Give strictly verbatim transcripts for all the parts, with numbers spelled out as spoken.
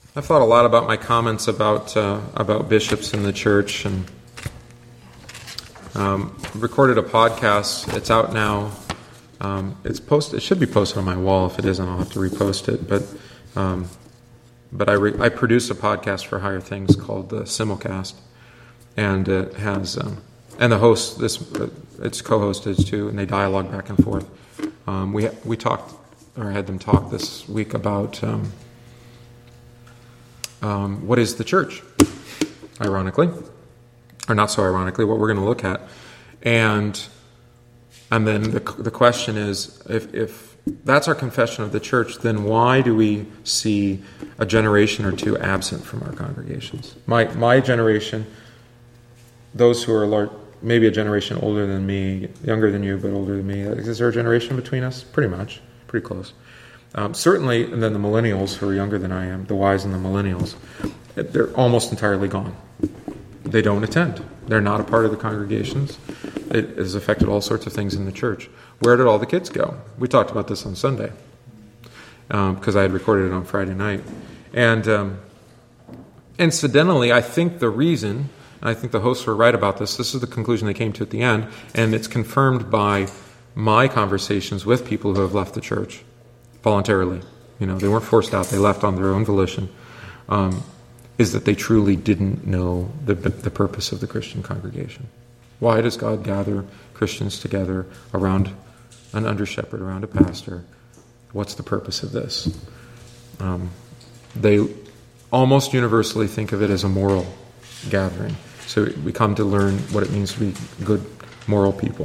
I've thought a lot about my comments about uh, about bishops in the church, and um, recorded a podcast. It's out now. Um, it's posted. It should be posted on my wall. If it isn't, I'll have to repost it. But um, but I re- I produce a podcast for Higher Things called the Simulcast, and it has um, and the host this uh, its co-hosted too, and they dialogue back and forth. Um, we we talked or had them talk this week about. Um, Um, what is the church, ironically, or not so ironically, what we're going to look at. And and then the the question is, if, if that's our confession of the church, then why do we see a generation or two absent from our congregations? My my generation, those who are large, maybe a generation older than me, younger than you, but older than me, is there a generation between us? Pretty much, pretty close. Um, certainly, and then the millennials who are younger than I am, the Ys and the millennials, they're almost entirely gone. They don't attend. They're not a part of the congregations. It has affected all sorts of things in the church. Where did all the kids go? We talked about this on Sunday because um, I had recorded it on Friday night. And um, incidentally, I think the reason, and I think the hosts were right about this, this is the conclusion they came to at the end, and it's confirmed by my conversations with people who have left the church. Voluntarily, you know, they weren't forced out; they left on their own volition. Um, is that they truly didn't know the the purpose of the Christian congregation? Why does God gather Christians together around an under shepherd, around a pastor? What's the purpose of this? Um, they almost universally think of it as a moral gathering. So we come to learn what it means to be good, moral people,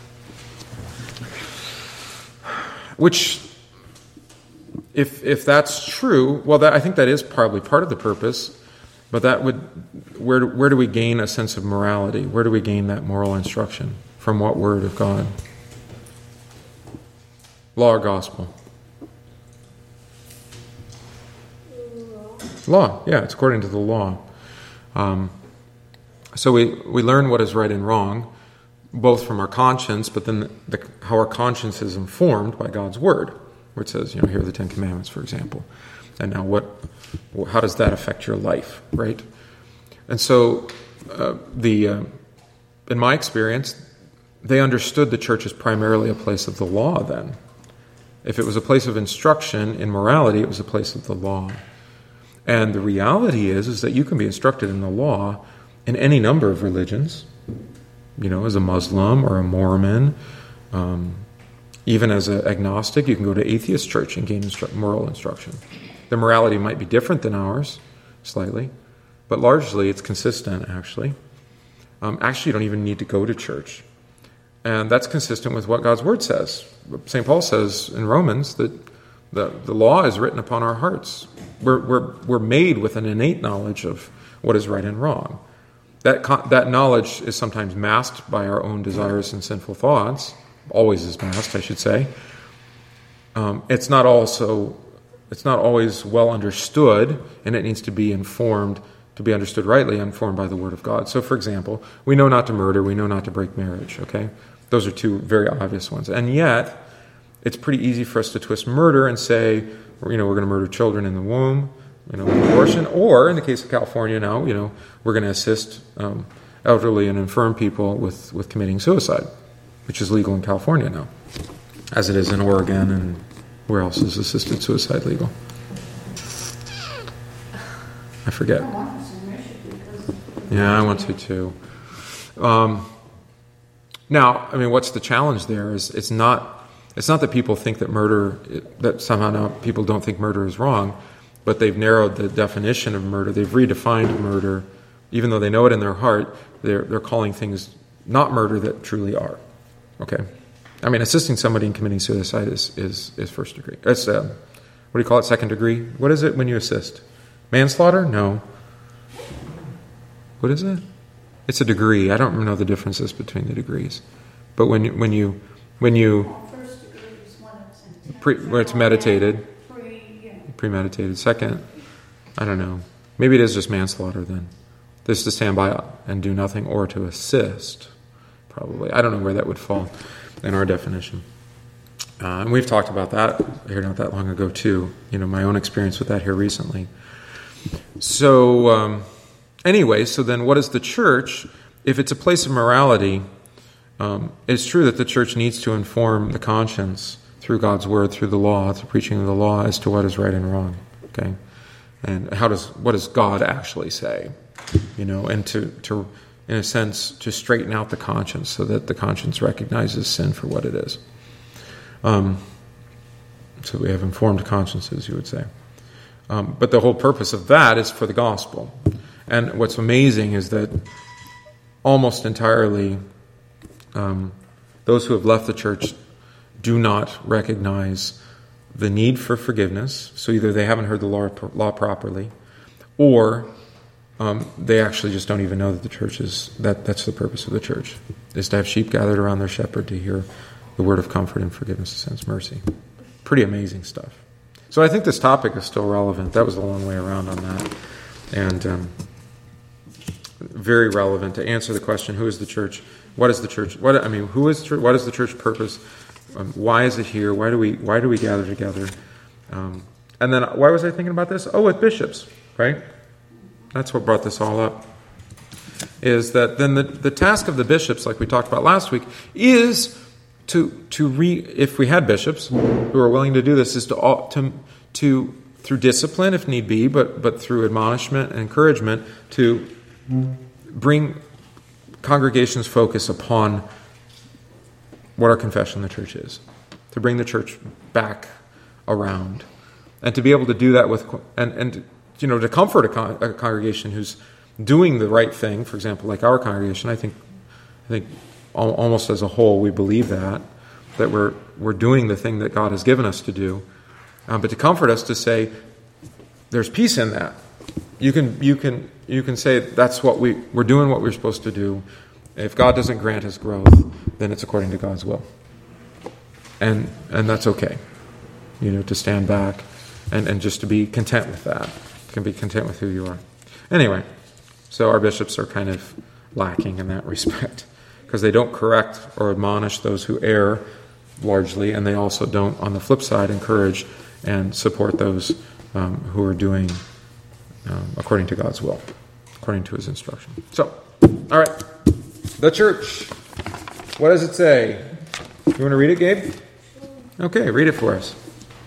which. If if that's true, well, that, I think that is probably part of the purpose, but that would where do, where do we gain a sense of morality? Where do we gain that moral instruction? From what word of God? Law or gospel? Law, yeah, it's according to the law. Um, so we, we learn what is right and wrong, both from our conscience, but then the, how our conscience is informed by God's word. Where it says, you know, here are the Ten Commandments, for example. And now what, how does that affect your life, right? And so, uh, the uh, in my experience, they understood the church as primarily a place of the law then. If it was a place of instruction in morality, it was a place of the law. And the reality is, is that you can be instructed in the law in any number of religions, you know, as a Muslim or a Mormon, um, even as an agnostic, you can go to atheist church and gain instru- moral instruction. The morality might be different than ours, slightly, but largely it's consistent, actually. Um, actually, you don't even need to go to church. And that's consistent with what God's Word says. Saint Paul says in Romans that the, the law is written upon our hearts. We're, we're, we're made with an innate knowledge of what is right and wrong. That, that knowledge is sometimes masked by our own desires and sinful thoughts. Always is masked, I should say. Um, it's not also, it's not always well understood, and it needs to be informed, to be understood rightly, informed by the Word of God. So, for example, we know not to murder, we know not to break marriage, okay? Those are two very obvious ones. And yet, it's pretty easy for us to twist murder and say, you know, we're going to murder children in the womb, you know, abortion, or in the case of California now, you know, we're going to assist um, elderly and infirm people with, with committing suicide, which is legal in California now, as it is in Oregon, and where else is assisted suicide legal? I forget. Yeah, I want to too. Um, now, I mean, what's the challenge there? Is it's not it's not that people think that murder, that somehow now people don't think murder is wrong, but they've narrowed the definition of murder. They've redefined murder, even though they know it in their heart. They're they're calling things not murder that truly are. Okay, I mean, assisting somebody in committing suicide is is, is first degree. It's uh, what do you call it? Second degree. What is it when you assist? Manslaughter? No. What is it? It's a degree. I don't know the differences between the degrees. But when you, when you when you first degree is one of pre, where it's meditated, pre, yeah. premeditated. Second, I don't know. Maybe it is just manslaughter then. This to stand by and do nothing, or to assist. Probably. I don't know where that would fall in our definition. Uh, and we've talked about that here not that long ago too. You know, my own experience with that here recently. so um, anyway, so then what is the church? If it's a place of morality, um, it's true that the church needs to inform the conscience through God's word, through the law, through preaching of the law, as to what is right and wrong. Okay, and how does what does God actually say? You know, and to to in a sense to straighten out the conscience so that the conscience recognizes sin for what it is. Um, so we have informed consciences, you would say. Um, but the whole purpose of that is for the gospel. And what's amazing is that almost entirely um, those who have left the church do not recognize the need for forgiveness. So either they haven't heard the law, law properly, or um, they actually just don't even know that the church is, that that's the purpose of the church, is to have sheep gathered around their shepherd to hear the word of comfort and forgiveness of sins, mercy. Pretty amazing stuff. So I think this topic is still relevant. That was a long way around on that. And um, very relevant to answer the question, who is the church? What is the church? What I mean, who is the church? What is the church purpose? Um, why is it here? Why do we why do we gather together? Um, and then why was I thinking about this? Oh, with bishops, right? That's what brought this all up. Is that then the, the task of the bishops, like we talked about last week, is to to re if we had bishops who are willing to do this, is to to to through discipline if need be, but but through admonishment and encouragement to bring congregations' focus upon what our confession of the church is, to bring the church back around, and to be able to do that with and and you know to comfort a, con, a congregation who's doing the right thing. For example, like our congregation, I think I think al- almost as a whole we believe that that we're we're doing the thing that God has given us to do, um, but to comfort us to say there's peace in that. You can you can you can say that's what we we're doing what we're supposed to do. If God doesn't grant us growth, then it's according to God's will, and and that's okay. You know, to stand back and, and just to be content with that. You can be content with who you are. Anyway, so our bishops are kind of lacking in that respect because they don't correct or admonish those who err largely, and they also don't, on the flip side, encourage and support those um, who are doing um, according to God's will, according to His instruction. So, all right, the church. What does it say? You want to read it, Gabe? Okay, read it for us.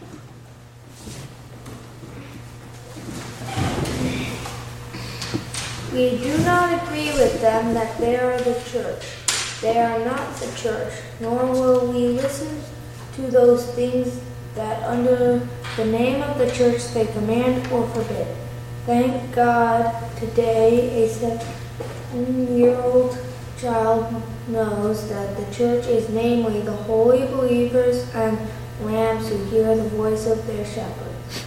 We do not agree with them that they are the church. They are not the church, nor will we listen to those things that under the name of the church they command or forbid. Thank God today a seven-year-old child knows that the church is namely the holy believers and lambs who hear the voice of their shepherd.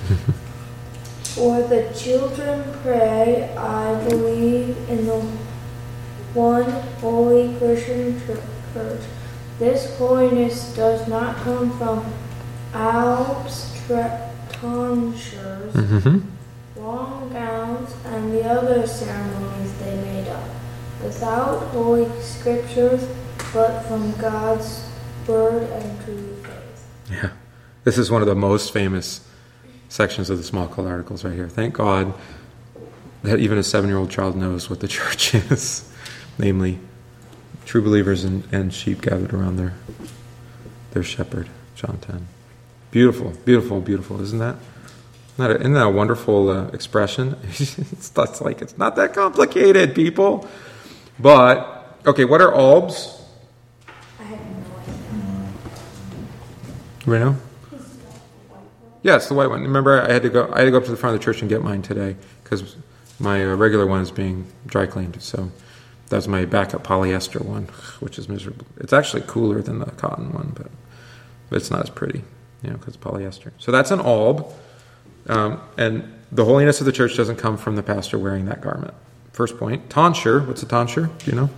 For the children pray, I believe in the one holy Christian church. This holiness does not come from Alps, tonsures, mm-hmm. long gowns, and the other ceremonies they made up, without holy scriptures, but from God's word and true faith. Yeah, this is one of the most famous sections of the Small Cult Articles right here. Thank God that even a seven-year-old child knows what the church is, namely true believers and, and sheep gathered around their their shepherd. John ten. Beautiful, beautiful, beautiful. Isn't that? Isn't that a, isn't that a wonderful uh, expression? it's, that's like it's not that complicated, people. But okay, what are albs? I have no idea. Right now? Yes, the white one. Remember, I had to go. I had to go up to the front of the church and get mine today because my uh, regular one is being dry cleaned. So that's my backup polyester one, which is miserable. It's actually cooler than the cotton one, but, but it's not as pretty, you know, because it's polyester. So that's an alb, um, and the holiness of the church doesn't come from the pastor wearing that garment. First point. Tonsure. What's a tonsure? Do you know?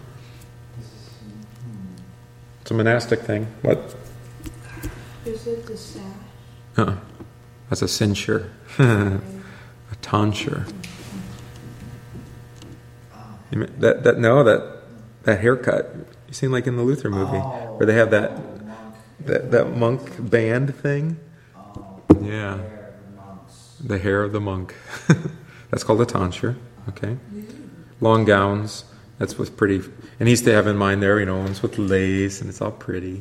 It's a monastic thing. What? Is it the sash? Uh-uh. That's a cincture. A tonsure. That that no that that haircut you seen like in the Luther movie oh, where they have that that that monk band thing. Oh, yeah, the hair of the monk. That's called a tonsure. Okay. Long gowns. That's what's pretty. And he used to have in mind there, you know, ones with lace, and it's all pretty.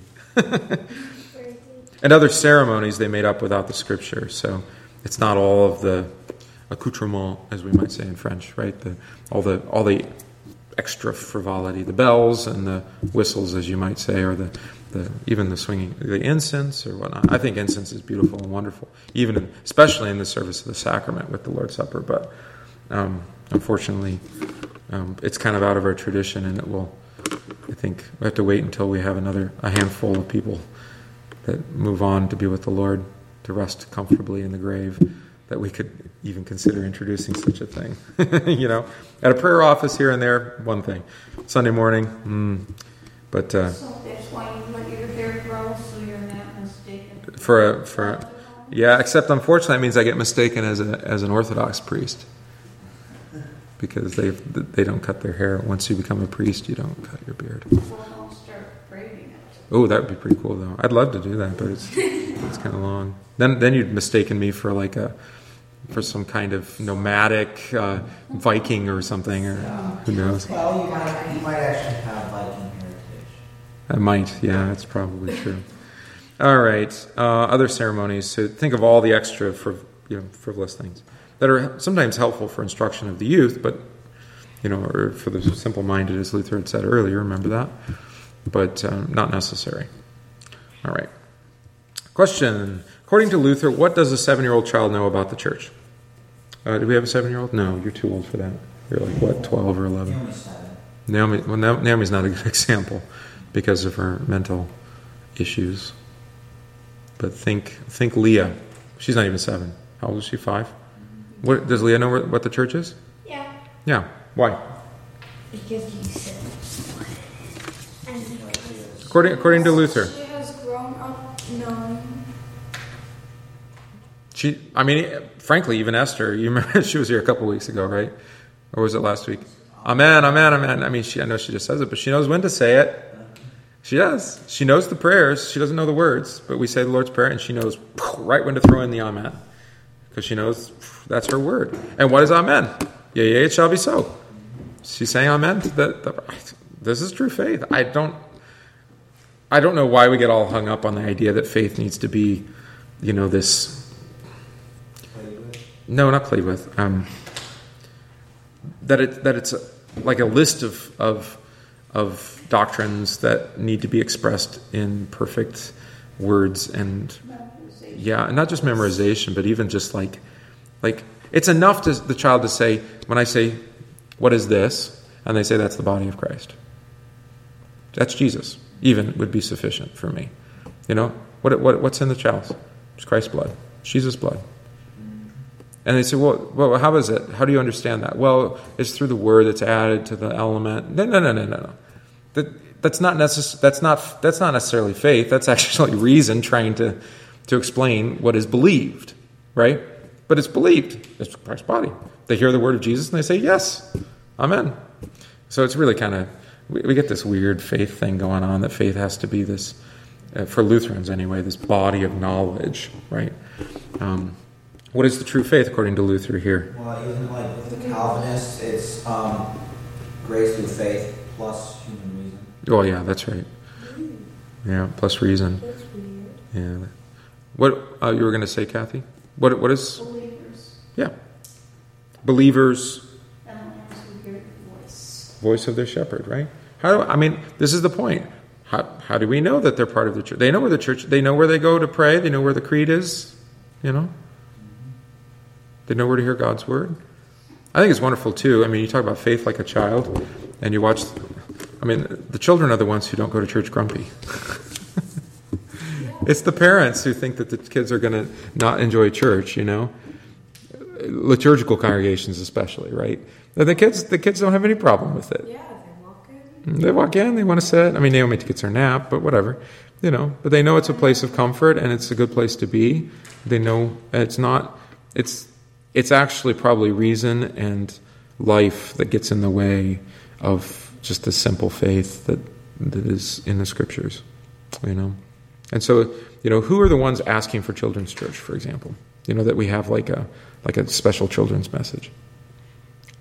And other ceremonies they made up without the scripture. So it's not all of the accoutrement, as we might say in French, right? The, all the all the extra frivolity, the bells and the whistles, as you might say, or the, the even the swinging, the incense or whatnot. I think incense is beautiful and wonderful, even in, especially in the service of the sacrament with the Lord's Supper. But um, unfortunately, um, it's kind of out of our tradition, and it will. I think we have to wait until we have another a handful of people that move on to be with the Lord, to rest comfortably in the grave, that we could even consider introducing such a thing. You know, at a prayer office here and there, one thing. Sunday morning, mm, but uh, So that's why you let your hair grow, so you're not mistaken. for a, for a, yeah. Except unfortunately, that means I get mistaken as a as an Orthodox priest, because they they don't cut their hair. Once you become a priest, you don't cut your beard. Well, don't start braiding it. Oh, that would be pretty cool, though. I'd love to do that, but it's it's kind of long. Then then you'd mistaken me for like a for some kind of nomadic uh, Viking or something, or who knows. Well, you might, you might actually have Viking heritage. I might, yeah, that's probably true. All right, uh, other ceremonies. So think of all the extra for you know frivolous things that are sometimes helpful for instruction of the youth, but you know, or for the simple-minded, as Luther had said earlier. Remember that, but um, not necessary. All right. Question. According to Luther, what does a seven-year-old child know about the church? Uh, do we have a seven-year-old? No, you're too old for that. You're like, what, twelve or eleven? Naomi's seven. Naomi, well, Naomi's not a good example because of her mental issues. But think think Leah. She's not even seven. How old is she? Five? What, does Leah know where, what the church is? Yeah. Yeah. Why? Because you said it. According, according to Luther. She has grown up knowing. She, I mean, frankly, even Esther, you remember she was here a couple weeks ago, right? Or was it last week? Amen, amen, amen. I mean, she, I know she just says it, but she knows when to say it. She does. She knows the prayers. She doesn't know the words, but we say the Lord's Prayer, and she knows right when to throw in the amen, because she knows that's her word. And what is amen? Yea, yea, it shall be so. She's saying amen. That, that this is true faith. I don't. I don't know why we get all hung up on the idea that faith needs to be, you know, this. No, not played with. Um, that it that it's a, like a list of of of doctrines that need to be expressed in perfect words and yeah, not just memorization, but even just like like it's enough to the child to say, when I say, "What is this?" and they say, "That's the body of Christ." That's Jesus. Even would be sufficient for me. You know, what what what's in the chalice? It's Christ's blood. It's Jesus' blood. And they say, well, well, how is it? How do you understand that? Well, it's through the word that's added to the element. No, no, no, no, no, no. That that's not necess- That's not that's not necessarily faith. That's actually reason trying to to explain what is believed, right? But it's believed. It's Christ's body. They hear the word of Jesus and they say, yes, amen. So it's really kind of we, we get this weird faith thing going on, that faith has to be this, uh, for Lutherans anyway, this body of knowledge, right? Um, What is the true faith according to Luther here? Well, even like with the Calvinists, it's um, grace through faith plus human reason. Oh yeah, that's right. Yeah, plus reason. That's weird. Yeah. What uh, you were going to say, Kathy? What what is? Believers. Yeah. Believers. And ones who hear the voice. Voice of their shepherd, right? How? I mean, this is the point. How how do we know that they're part of the church? They know where the church. They know where they go to pray. They know where the creed is. You know. They know where to hear God's word. I think it's wonderful too. I mean, you talk about faith like a child, and you watch. I mean, the children are the ones who don't go to church grumpy. It's the parents who think that the kids are going to not enjoy church. You know, liturgical congregations especially, right? The kids, the kids don't have any problem with it. Yeah, they walk in. They walk in, they want to sit. I mean, Naomi gets her nap, but whatever, you know. But they know it's a place of comfort and it's a good place to be. They know it's not. It's. It's actually probably reason and life that gets in the way of just the simple faith that that is in the scriptures, you know. And so, you know, who are the ones asking for children's church, for example? You know, that we have like a like a special children's message.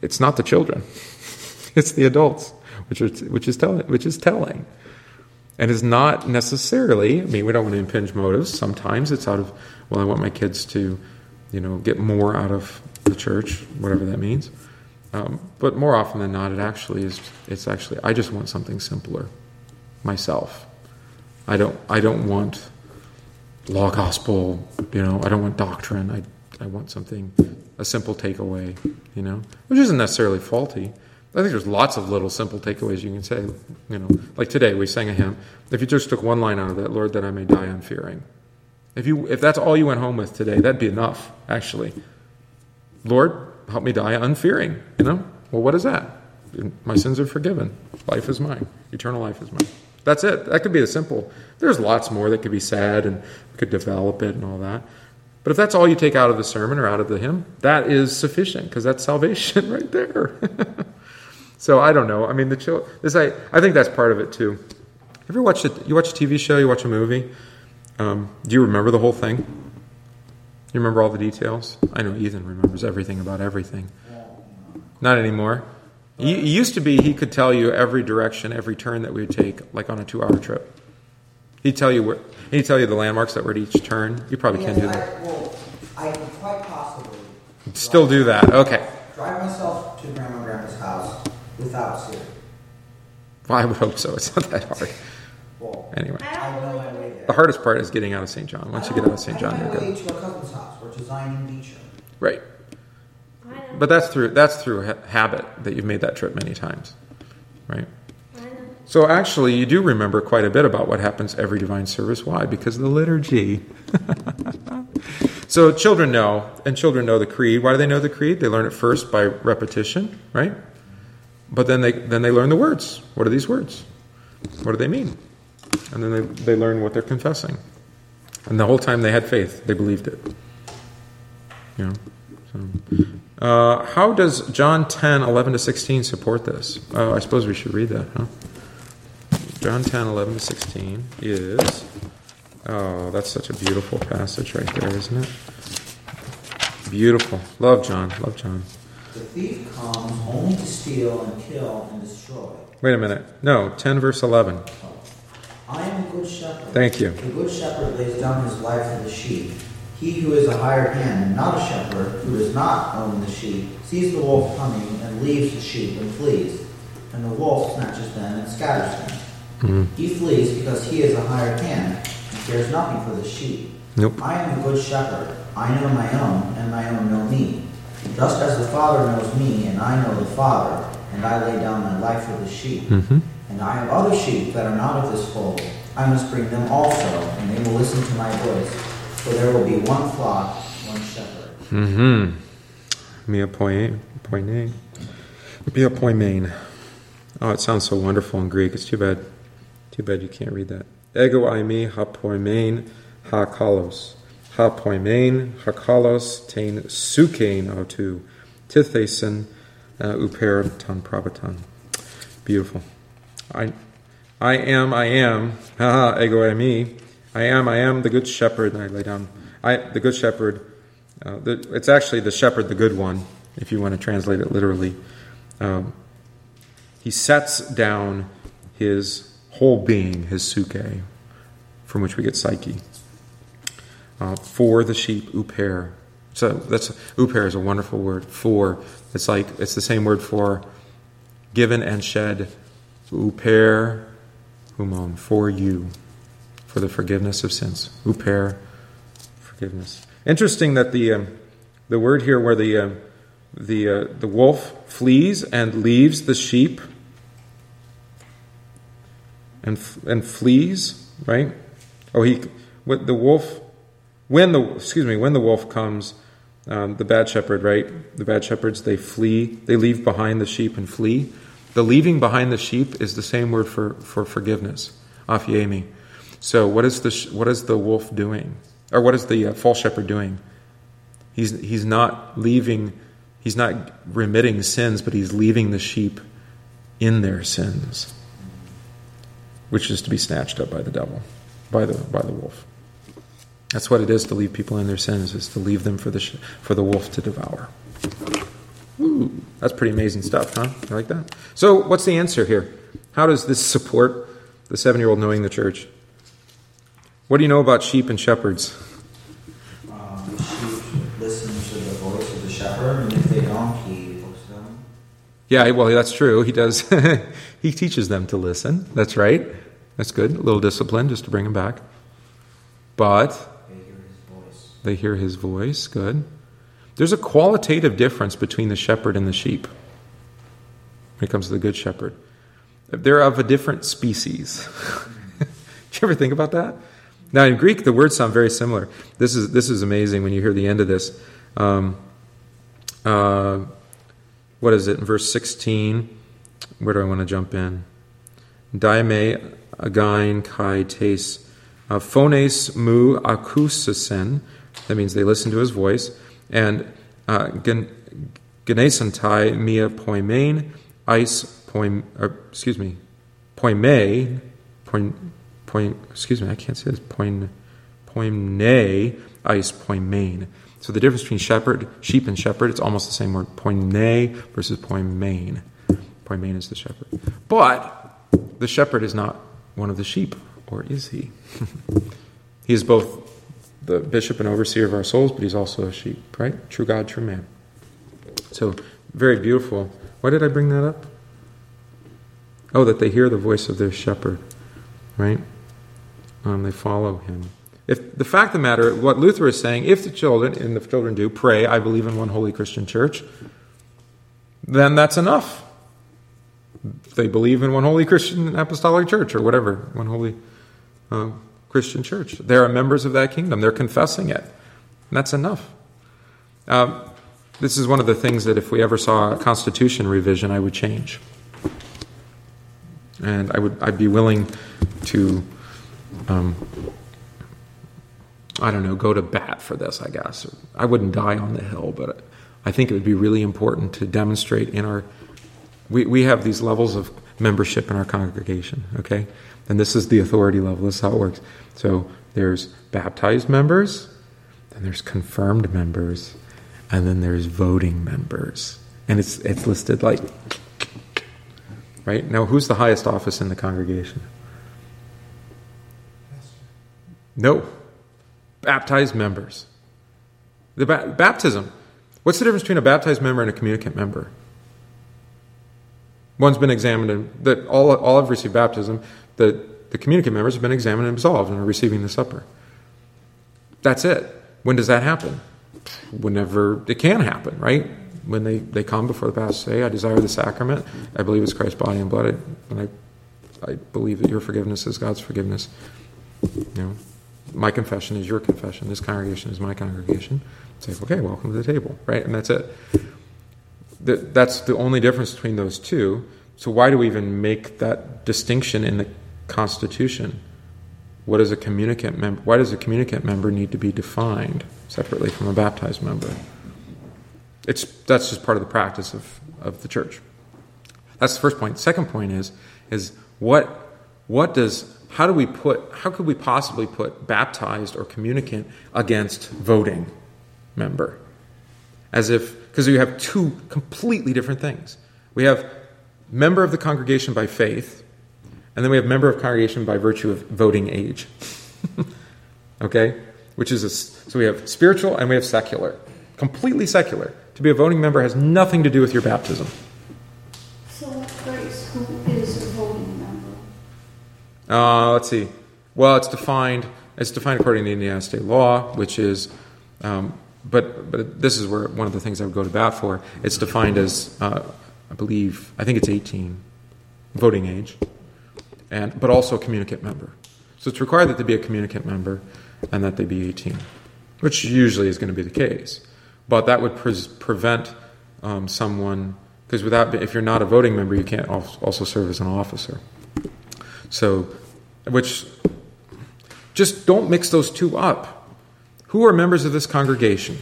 it's not the children. It's the adults, which, are, which, is tell, which is telling. And is not necessarily, I mean, we don't want to impinge motives. Sometimes it's out of, well, I want my kids to, you know, get more out of the church, whatever that means. Um, but more often than not, it actually is, it's actually, I just want something simpler myself. I don't, I don't want law gospel, you know, I don't want doctrine. I, I want something, a simple takeaway, you know, which isn't necessarily faulty. I think there's lots of little simple takeaways you can say, you know, like today we sang a hymn. If you just took one line out of that, Lord, that I may die unfearing. If you, if that's all you went home with today, that'd be enough, actually. Lord, help me die unfearing, you know? Well, what is that? My sins are forgiven. Life is mine. Eternal life is mine. That's it. That could be as simple. There's lots more that could be said and could develop it and all that. But if that's all you take out of the sermon or out of the hymn, that is sufficient because that's salvation right there. So I don't know. I mean, the chill, this I I think that's part of it too. Have you watched it? You watch a T V show? You watch a movie? Um, do you remember the whole thing? You remember all the details? I know Ethan remembers everything about everything. Not anymore. He, he used to be. He could tell you every direction, every turn that we would take, like on a two-hour trip. He'd tell you where. He'd tell you the landmarks that were at each turn. You probably yes, can't do I, that. Well, I can quite possibly still do that. Okay. Drive myself to Grandma and Grandpa's house without Siri. Well, I would hope so. It's not that hard. Well, anyway, I know my way there. The hardest part is getting out of Saint John. Once you get out of Saint John, you're you're good. I know my good. way to a cousin's house, which is Zion Beach. Right. But that's through that's through ha- habit that you've made that trip many times, right? So actually, you do remember quite a bit about what happens every divine service. Why? Because of the liturgy. So children know, and children know the creed. Why do they know the creed? They learn it first by repetition, right? But then they then they learn the words. What are these words? What do they mean? And then they, they learn what they're confessing. And the whole time they had faith, they believed it. You know. So, uh, how does John ten, eleven to sixteen support this? Oh, I suppose we should read that, huh? John ten, eleven to sixteen is, oh, that's such a beautiful passage right there, isn't it? Beautiful. Love John. Love John. The thief comes only to steal and kill and destroy. Wait a minute. No, ten verse eleven. I am a good shepherd. Thank you. The good shepherd lays down his life for the sheep. He who is a hired hand and not a shepherd, who does not own the sheep, sees the wolf coming and leaves the sheep and flees. And the wolf snatches them and scatters them. Mm-hmm. He flees because he is a hired hand and cares nothing for the sheep. Nope. I am the good shepherd. I know my own, and my own know me. Just as the Father knows me, and I know the Father, and I lay down my life for the sheep. Mm-hmm. And I have other sheep that are not of this fold. I must bring them also, and they will listen to my voice. For there will be one flock, one shepherd. Mm-hmm. Mia poimen. Mia poimen. Oh, it sounds so wonderful in Greek. It's too bad. Too bad you can't read that. Ego eimi ha poimen ha kalos. Ha poimen ha kalos tein sukein autu. Tithesen uper ton probatan. Beautiful. I I am, I am. Haha, ego eimi. I am, I am the good shepherd. And I lay down. I the good shepherd. Uh, the, it's actually the shepherd, the good one, if you want to translate it literally. Um, he sets down his whole being, his suke, from which we get psyche, uh, for the sheep, uper. So that's uper is a wonderful word. For it's like it's the same word for given and shed. Uper, humon, for you, for the forgiveness of sins. Uper, forgiveness. Interesting that the um, the word here where the uh, the uh, the wolf flees and leaves the sheep and and flees, right? Oh, he when the wolf when the excuse me when the wolf comes, um, the bad shepherd, right? The bad shepherds they flee, they leave behind the sheep and flee. The leaving behind the sheep is the same word for for forgiveness, aphiemi. So what is the what is the wolf doing? Or what is the uh, false shepherd doing? He's he's not leaving, he's not remitting sins, but he's leaving the sheep in their sins, which is to be snatched up by the devil, by the by the wolf. That's what it is to leave people in their sins, is to leave them for the sh- for the wolf to devour. Ooh, that's pretty amazing stuff, huh? You like that? So what's the answer here? How does this support the seven-year-old knowing the church? What do you know about sheep and shepherds? Um, sheep listen to the voice of the shepherd, and if they don't, he looks them. Yeah, well, that's true. He does. He teaches them to listen. That's right. That's good. A little discipline just to bring them back. But They hear his voice. they hear his voice. Good. There's a qualitative difference between the shepherd and the sheep when it comes to the good shepherd. They're of a different species. Did you ever think about that? Now, in Greek, the words sound very similar. This is this is amazing when you hear the end of this. Um, uh, what is it in verse sixteen? Where do I want to jump in? Daime again kai tes uh, phones mu akusisen. That means they listen to his voice. And uh, genesantai mia poimain ice poim. Uh, excuse me, poime poim. Point, excuse me, I can't say this. Point, poimne, ice, poimain. So the difference between shepherd, sheep and shepherd, it's almost the same word. Poimne versus poimain. Poimain is the shepherd. But the shepherd is not one of the sheep, or is he? He is both the bishop and overseer of our souls, but he's also a sheep, right? True God, true man. So, very beautiful. Why did I bring that up? Oh, that they hear the voice of their shepherd, right? Um, they follow him. If the fact of the matter, what Luther is saying, if the children, and the children do, pray, I believe in one holy Christian church, then that's enough. If they believe in one holy Christian apostolic church, or whatever, one holy uh, Christian church. They are members of that kingdom. They're confessing it. And that's enough. Um, this is one of the things that if we ever saw a constitution revision, I would change. And I would, I'd be willing to, um, I don't know, go to bat for this, I guess. I wouldn't die on the hill, but I think it would be really important to demonstrate in our, we, we have these levels of membership in our congregation, okay? And this is the authority level. This is how it works. So there's baptized members, then there's confirmed members, and then there's voting members. And it's it's listed like... Right? Now, who's the highest office in the congregation? No. Baptized members. The ba- baptism. What's the difference between a baptized member and a communicant member? One's been examined, and that all all have received baptism. The the communicant members have been examined and absolved and are receiving the supper. That's it. When does that happen? Whenever it can happen, right? When they, they come before the pastor, say, I desire the sacrament. I believe it's Christ's body and blood. I, and I, I believe that your forgiveness is God's forgiveness. You know, my confession is your confession. This congregation is my congregation. Say, okay, welcome to the table, right? And that's it. That, that's the only difference between those two. So why do we even make that distinction in the Constitution? What is a communicant member? Why does a communicant member need to be defined separately from a baptized member? It's that's just part of the practice of, of the church. That's the first point. Second point is is what what does how do we put how could we possibly put baptized or communicant against voting member? As if because you have two completely different things. We have member of the congregation by faith, and then we have member of congregation by virtue of voting age. Okay? Which is a, so we have spiritual and we have secular. Completely secular. To be a voting member has nothing to do with your baptism. So what grace, who is a voting member? Uh, let's see. Well, it's defined. It's defined according to the Indiana state law, which is, um, but but this is where one of the things I would go to bat for. It's defined as, uh, I believe, I think it's eighteen, voting age, and but also a communicant member. So it's required that they be a communicant member, and that they be eighteen, which usually is going to be the case. But that would pre- prevent um, someone, because without, if you're not a voting member, you can't also serve as an officer. So, which, just don't mix those two up. Who are members of this congregation?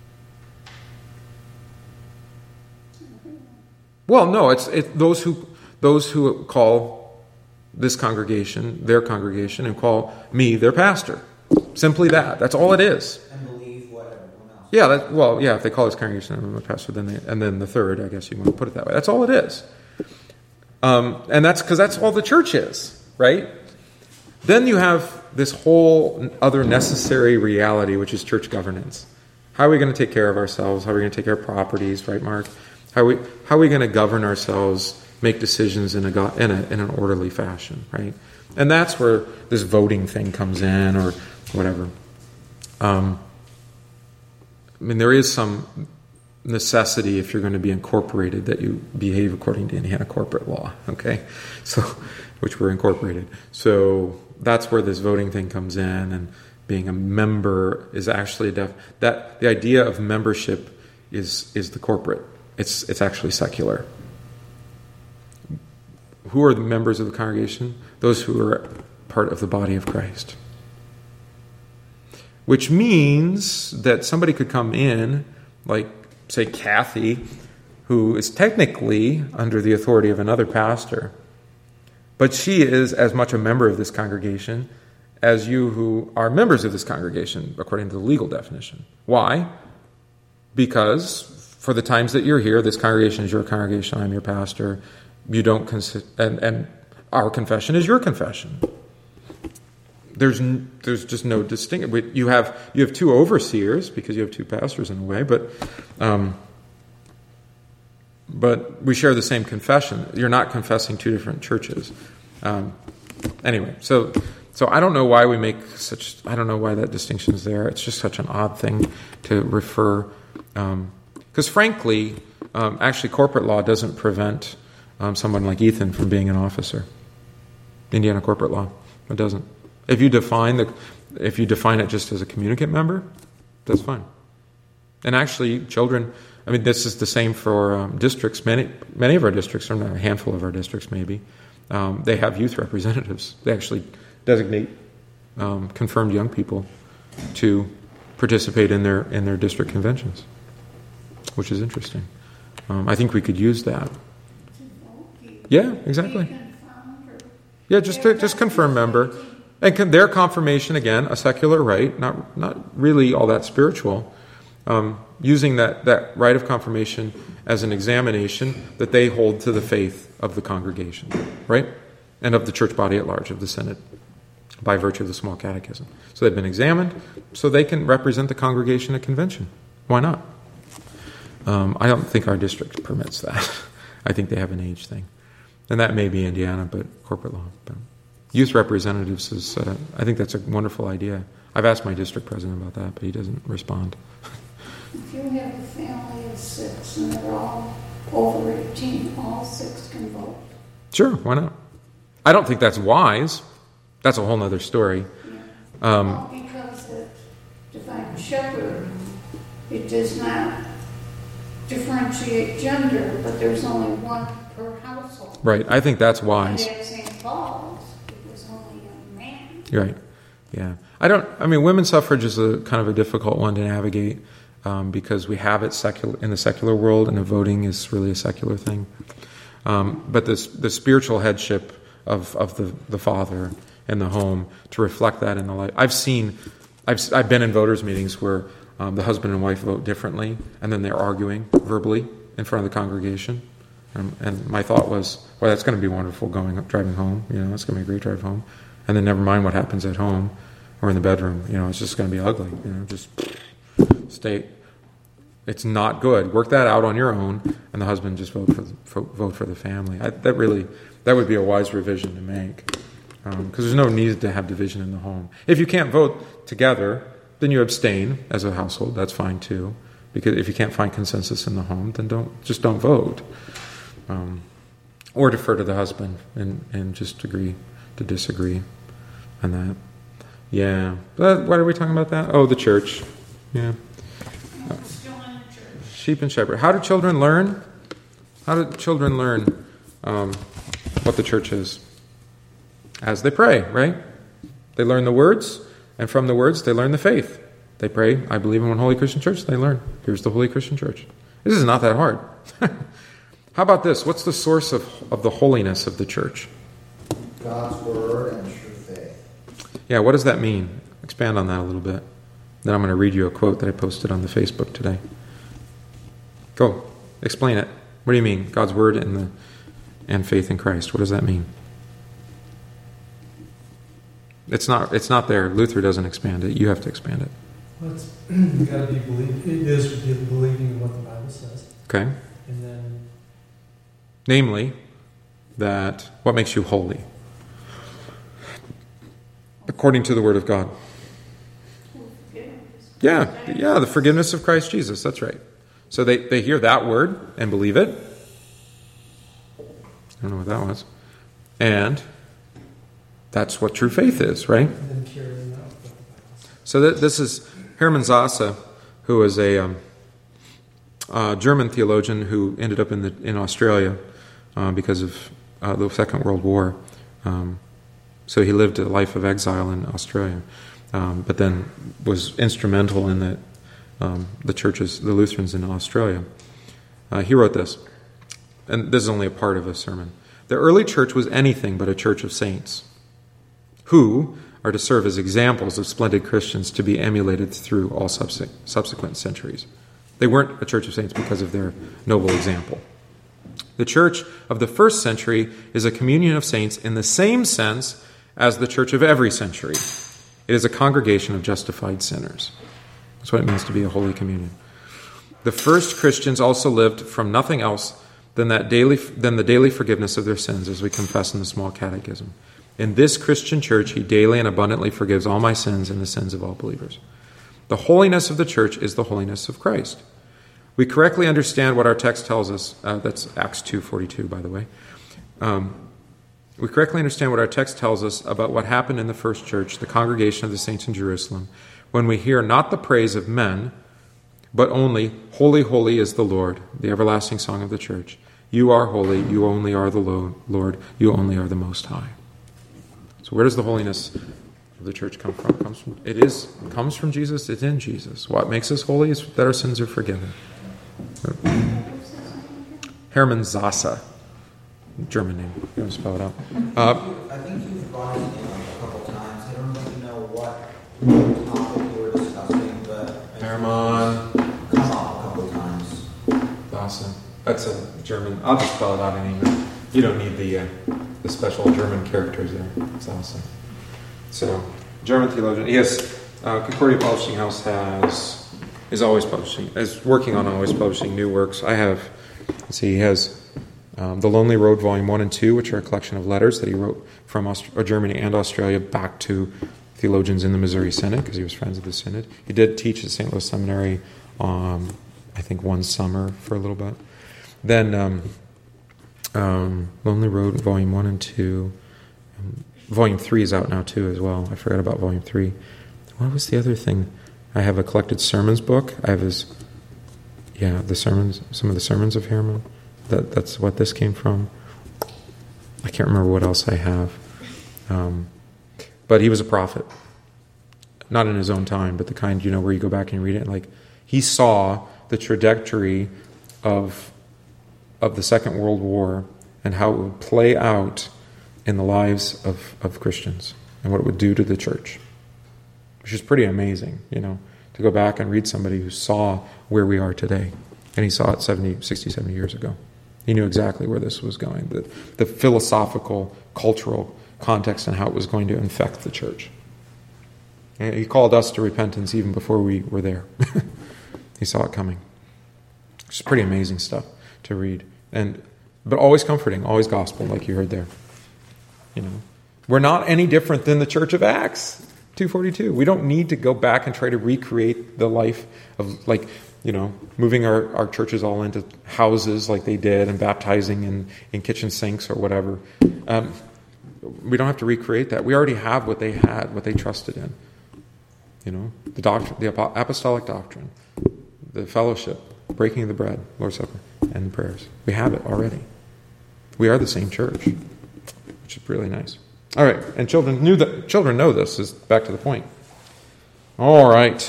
Well, no, it's it, those who those who call this congregation their congregation and call me their pastor. Simply that. That's all it is. And believe what everyone else. Yeah, that, well, yeah, if they call this congregation I'm a pastor, then they, and then the third, I guess you want to put it that way. That's all it is. Um, and that's because that's all the church is, right? Then you have this whole other necessary reality, which is church governance. How are we going to take care of ourselves? How are we going to take care of properties, right, Mark? How are we, how are we going to govern ourselves, make decisions in a, in a in an orderly fashion, right? And that's where this voting thing comes in, or whatever. Um, I mean, there is some necessity, if you're going to be incorporated, that you behave according to Indiana corporate law, okay? So, which we're incorporated. So that's where this voting thing comes in, and being a member is actually a def, that the idea of membership is is the corporate. It's it's actually secular. Who are the members of the congregation? Those who are part of the body of Christ. Which means that somebody could come in, like, say, Kathy, who is technically under the authority of another pastor, but she is as much a member of this congregation as you who are members of this congregation, according to the legal definition. Why? Because for the times that you're here, this congregation is your congregation, I'm your pastor, you don't consider, and, and our confession is your confession. There's there's just no distinction. You have you have two overseers because you have two pastors in a way, but um, but we share the same confession. You're not confessing two different churches. Um, anyway, so so I don't know why we make such. I don't know why that distinction is there. It's just such an odd thing to refer, because um, frankly, um, actually, corporate law doesn't prevent um, someone like Ethan from being an officer. Indiana corporate law, it doesn't. If you define the, if you define it just as a communicant member, that's fine. And actually, children. I mean, this is the same for um, districts. Many many of our districts, or a handful of our districts, maybe, um, they have youth representatives. They actually designate um, confirmed young people to participate in their in their district conventions, which is interesting. Um, I think we could use that. Yeah, exactly. Yeah, just to, just confirm member. And con- their confirmation, again, a secular rite, not not really all that spiritual, um, using that, that rite of confirmation as an examination that they hold to the faith of the congregation, right? And of the church body at large, of the synod, by virtue of the small catechism. So they've been examined, so they can represent the congregation at convention. Why not? Um, I don't think our district permits that. I think they have an age thing. And that may be Indiana, but corporate law. But youth representatives is, uh, I think that's a wonderful idea. I've asked my district president about that, but he doesn't respond. If you have a family of six and they're all over eighteen, all six can vote. Sure, why not? I don't think that's wise. That's a whole other story. Yeah. Um, well, because the Divine Shepherd, it does not differentiate gender, but there's only one per household. Right, I think that's wise. And at Saint Paul's, it was only a man. You're right. Yeah. I don't, I mean, women's suffrage is a kind of a difficult one to navigate um, because we have it secular in the secular world, and the voting is really a secular thing. Um, but this, the spiritual headship of, of the, the father in the home, to reflect that in the life. I've seen, I've, I've been in voters' meetings where um, the husband and wife vote differently, and then they're arguing verbally in front of the congregation. Um, and my thought was, well, that's going to be wonderful going up, driving home. You know, it's going to be a great drive home. And then never mind what happens at home or in the bedroom. You know, it's just going to be ugly. You know, just stay. It's not good. Work that out on your own, and the husband just vote for the, for, vote for the family. I, that really, that would be a wise revision to make, because um, there's no need to have division in the home. If you can't vote together, then you abstain as a household. That's fine too, because if you can't find consensus in the home, then don't just don't vote. Um, or defer to the husband and, and just agree to disagree on that. Yeah. But what are we talking about that? Oh, the church. Yeah. Uh, sheep and shepherd. How do children learn? How do children learn um, what the church is? As they pray, right? They learn the words, and from the words they learn the faith. They pray, I believe in one holy Christian church. They learn, here's the holy Christian church. This is not that hard. How about this? What's the source of, of the holiness of the church? God's word and true faith. Yeah, what does that mean? Expand on that a little bit. Then I'm going to read you a quote that I posted on the Facebook today. Go. Explain it. What do you mean? God's word and the and faith in Christ. What does that mean? It's not it's not there. Luther doesn't expand it. You have to expand it. Well, it's got to be believe. It is believing in what the Bible says. Okay. And then, namely, that what makes you holy? According to the Word of God. Yeah, yeah, the forgiveness of Christ Jesus. That's right. So they, they hear that word and believe it. I don't know what that was. And that's what true faith is, right? and then carrying out what the Bible says. So th- this is Hermann Zasse, who was a um, uh, German theologian who ended up in the in Australia uh, because of uh, the Second World War. Um, so he lived a life of exile in Australia, um, but then was instrumental in the um, the churches, the Lutherans in Australia. Uh, he wrote this, and this is only a part of a sermon. The early church was anything but a church of saints, who are to serve as examples of splendid Christians to be emulated through all subsequent centuries. They weren't a church of saints because of their noble example. The church of the first century is a communion of saints in the same sense as the church of every century. It is a congregation of justified sinners. That's what it means to be a holy communion. The first Christians also lived from nothing else than that daily than the daily forgiveness of their sins, as we confess in the Small Catechism. In this Christian church, he daily and abundantly forgives all my sins and the sins of all believers. The holiness of the church is the holiness of Christ. We correctly understand what our text tells us. Uh, that's Acts two forty-two, by the way. Um, we correctly understand what our text tells us about what happened in the first church, the congregation of the saints in Jerusalem, when we hear not the praise of men, but only, holy, holy is the Lord, the everlasting song of the church. You are holy, you only are the Lord, you only are the Most High. So where does the holiness of the church come from? It comes from it is it comes from Jesus, it's in Jesus. What makes us holy is that our sins are forgiven. Hermann Zasse, German name. You want to spell it out? Uh, I think you've brought it in a couple times. I don't really know what topic you were discussing, but Hermann come up a couple times. Zasse. That's a German. I'll just spell it out in English. You don't need the uh, the special German characters there. It's awesome. So, German theologian. Yes, uh, Concordia Publishing House has is always publishing, is working on always publishing new works. I have. Let's see. He has um, The Lonely Road, Volume One and Two, which are a collection of letters that he wrote from Aust- or Germany and Australia back to theologians in the Missouri Synod, because he was friends of the Synod. He did teach at Saint Louis Seminary, um, I think one summer for a little bit. Then. Um, Um, Lonely Road, Volume one and two. Um, volume three is out now, too, as well. I forgot about Volume three. What was the other thing? I have a collected sermons book. I have his, yeah, the sermons, some of the sermons of Hermann. That, that's what this came from. I can't remember what else I have. Um, but he was a prophet. Not in his own time, but the kind, you know, where you go back and read it. And like, he saw the trajectory of of the Second World War and how it would play out in the lives of, of Christians and what it would do to the church, which is pretty amazing, you know, to go back and read somebody who saw where we are today. And he saw it seventy, sixty, seventy years ago. He knew exactly where this was going, the, the philosophical, cultural context and how it was going to infect the church. And he called us to repentance even before we were there. He saw it coming. It's pretty amazing stuff to read. And but always comforting, always gospel, like you heard there. You know, we're not any different than the Church of Acts two forty-two. We don't need to go back and try to recreate the life of, like, you know, moving our, our churches all into houses like they did and baptizing in, in kitchen sinks or whatever. Um, we don't have to recreate that. We already have what they had, what they trusted in. You know, the doctrine, the apostolic doctrine, the fellowship, breaking of the bread, Lord's Supper, and the prayers. We have it already. We are the same church, which is really nice. All right, and children knew that. Children know this. Is back to the point. All right.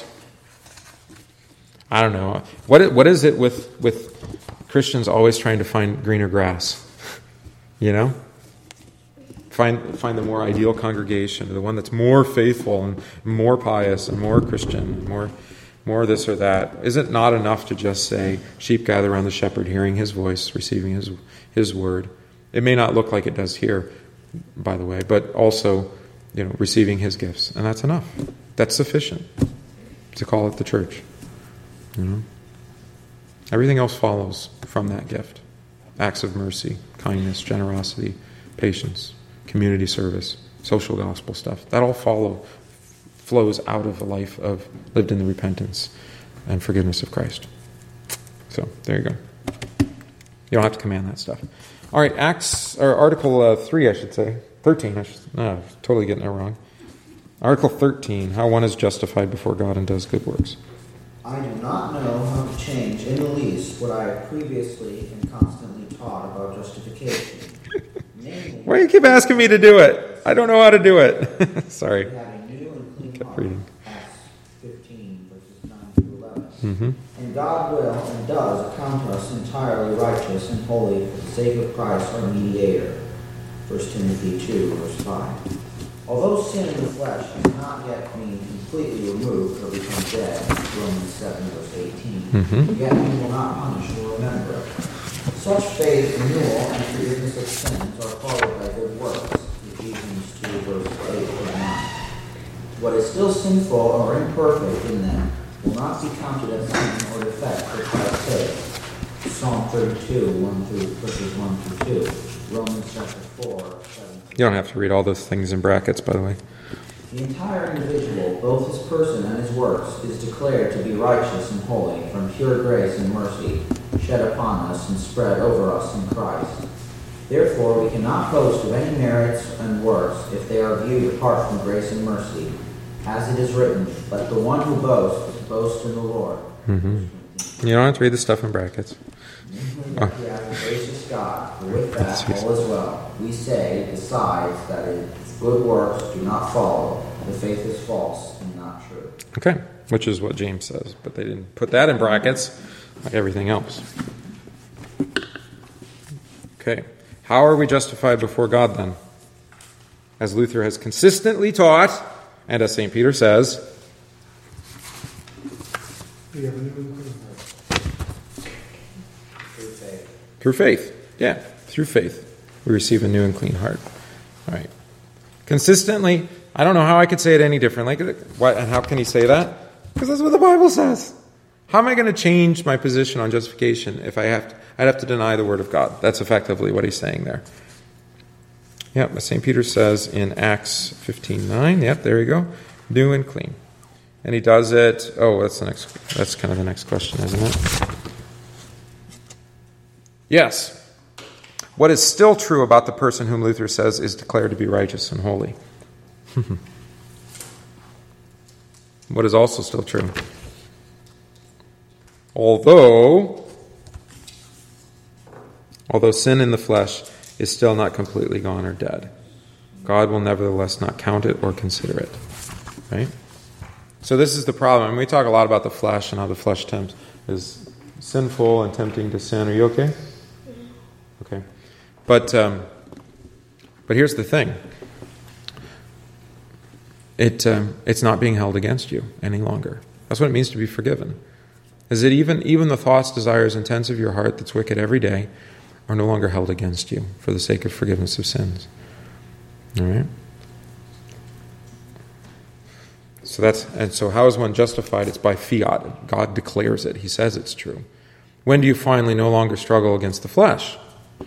I don't know what what is it with with Christians always trying to find greener grass. You know, find find the more ideal congregation, the one that's more faithful and more pious and more Christian, and more more this or that. Is it not enough to just say, sheep gather around the shepherd, hearing his voice, receiving his his word? It may not look like it does here, by the way, but also, you know, receiving his gifts, and that's enough. That's sufficient to call it the church. You know, everything else follows from that gift: acts of mercy, kindness, generosity, patience, community service, social gospel stuff. That all follow flows out of a life of lived in the repentance and forgiveness of Christ. So there you go. You don't have to command that stuff. All right, Acts or Article uh, three, I should say, thirteen. I should, no, totally getting it wrong. Article thirteen: how one is justified before God and does good works. I do not know how to change in the least what I have previously and constantly taught about justification. Namely, why do you keep asking me to do it? I don't know how to do it. Sorry. We have a new and clean Kept heart. reading. Acts fifteen, verses nine through eleven. Mm-hmm. And God will and does account us entirely righteous and holy for the sake of Christ our mediator. First Timothy two, verse five. Although sin in the flesh has not yet been completely removed or become dead, Romans seven, verse eighteen, Mm-hmm. yet he will not punish or remember it. Such faith, renewal, and forgiveness of sins are followed by good works, Ephesians two, verse eight or nine. What is still sinful or imperfect in them will not be counted as sin or defect for Christ's sake. Psalm thirty-two, one through verses one through two, Romans chapter four, seven. You don't have to read all those things in brackets, by the way. The entire individual, both his person and his works, is declared to be righteous and holy from pure grace and mercy, shed upon us and spread over us in Christ. Therefore, we cannot boast of any merits and works if they are viewed apart from grace and mercy. As it is written, let the one who boasts boast in the Lord. Mm-hmm. You don't have to read the stuff in brackets. Oh. We have a gracious God, for with that all is well. We say, besides, that its good works do not follow, the faith is false and not true. Okay, which is what James says, but they didn't put that in brackets like everything else. Okay, how are we justified before God then? As Luther has consistently taught, and as Saint Peter says, We have a new and clean heart. Through faith. through faith. Yeah, through faith. We receive a new and clean heart. All right. Consistently, I don't know how I could say it any different. Like, what, and how can he say that? Because that's what the Bible says. How am I going to change my position on justification if I have to, I'd have to deny the Word of God? That's effectively what he's saying there. Yep, Saint Peter says in Acts fifteen nine, yep, there you go, new and clean. And he does it, oh, that's the next, that's kind of the next question, isn't it? Yes. What is still true about the person whom Luther says is declared to be righteous and holy? What is also still true? Although, although sin in the flesh is still not completely gone or dead, God will nevertheless not count it or consider it. Right? So this is the problem. I mean, we talk a lot about the flesh and how the flesh tempts is sinful and tempting to sin. Are you okay? Okay. But um, but here's the thing. It um, it's not being held against you any longer. That's what it means to be forgiven. Is that even even the thoughts, desires, intents of your heart that's wicked every day are no longer held against you for the sake of forgiveness of sins. All right. So that's and so how is one justified? It's by fiat. God declares it. He says it's true. When do you finally no longer struggle against the flesh?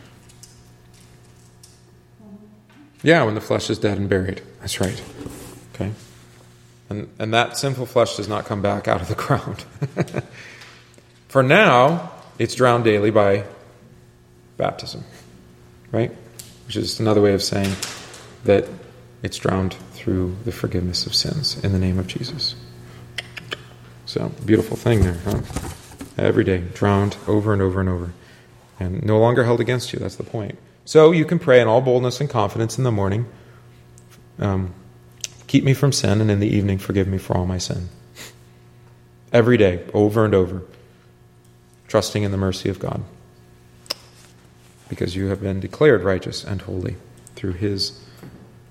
Yeah, when the flesh is dead and buried. That's right. Okay. And and that sinful flesh does not come back out of the ground. For now, it's drowned daily by baptism. Right? Which is another way of saying that it's drowned through the forgiveness of sins in the name of Jesus. So, beautiful thing there, huh? Every day, drowned over and over and over. And no longer held against you, that's the point. So, you can pray in all boldness and confidence in the morning, um, keep me from sin, and in the evening, forgive me for all my sin. Every day, over and over, trusting in the mercy of God. Because you have been declared righteous and holy through His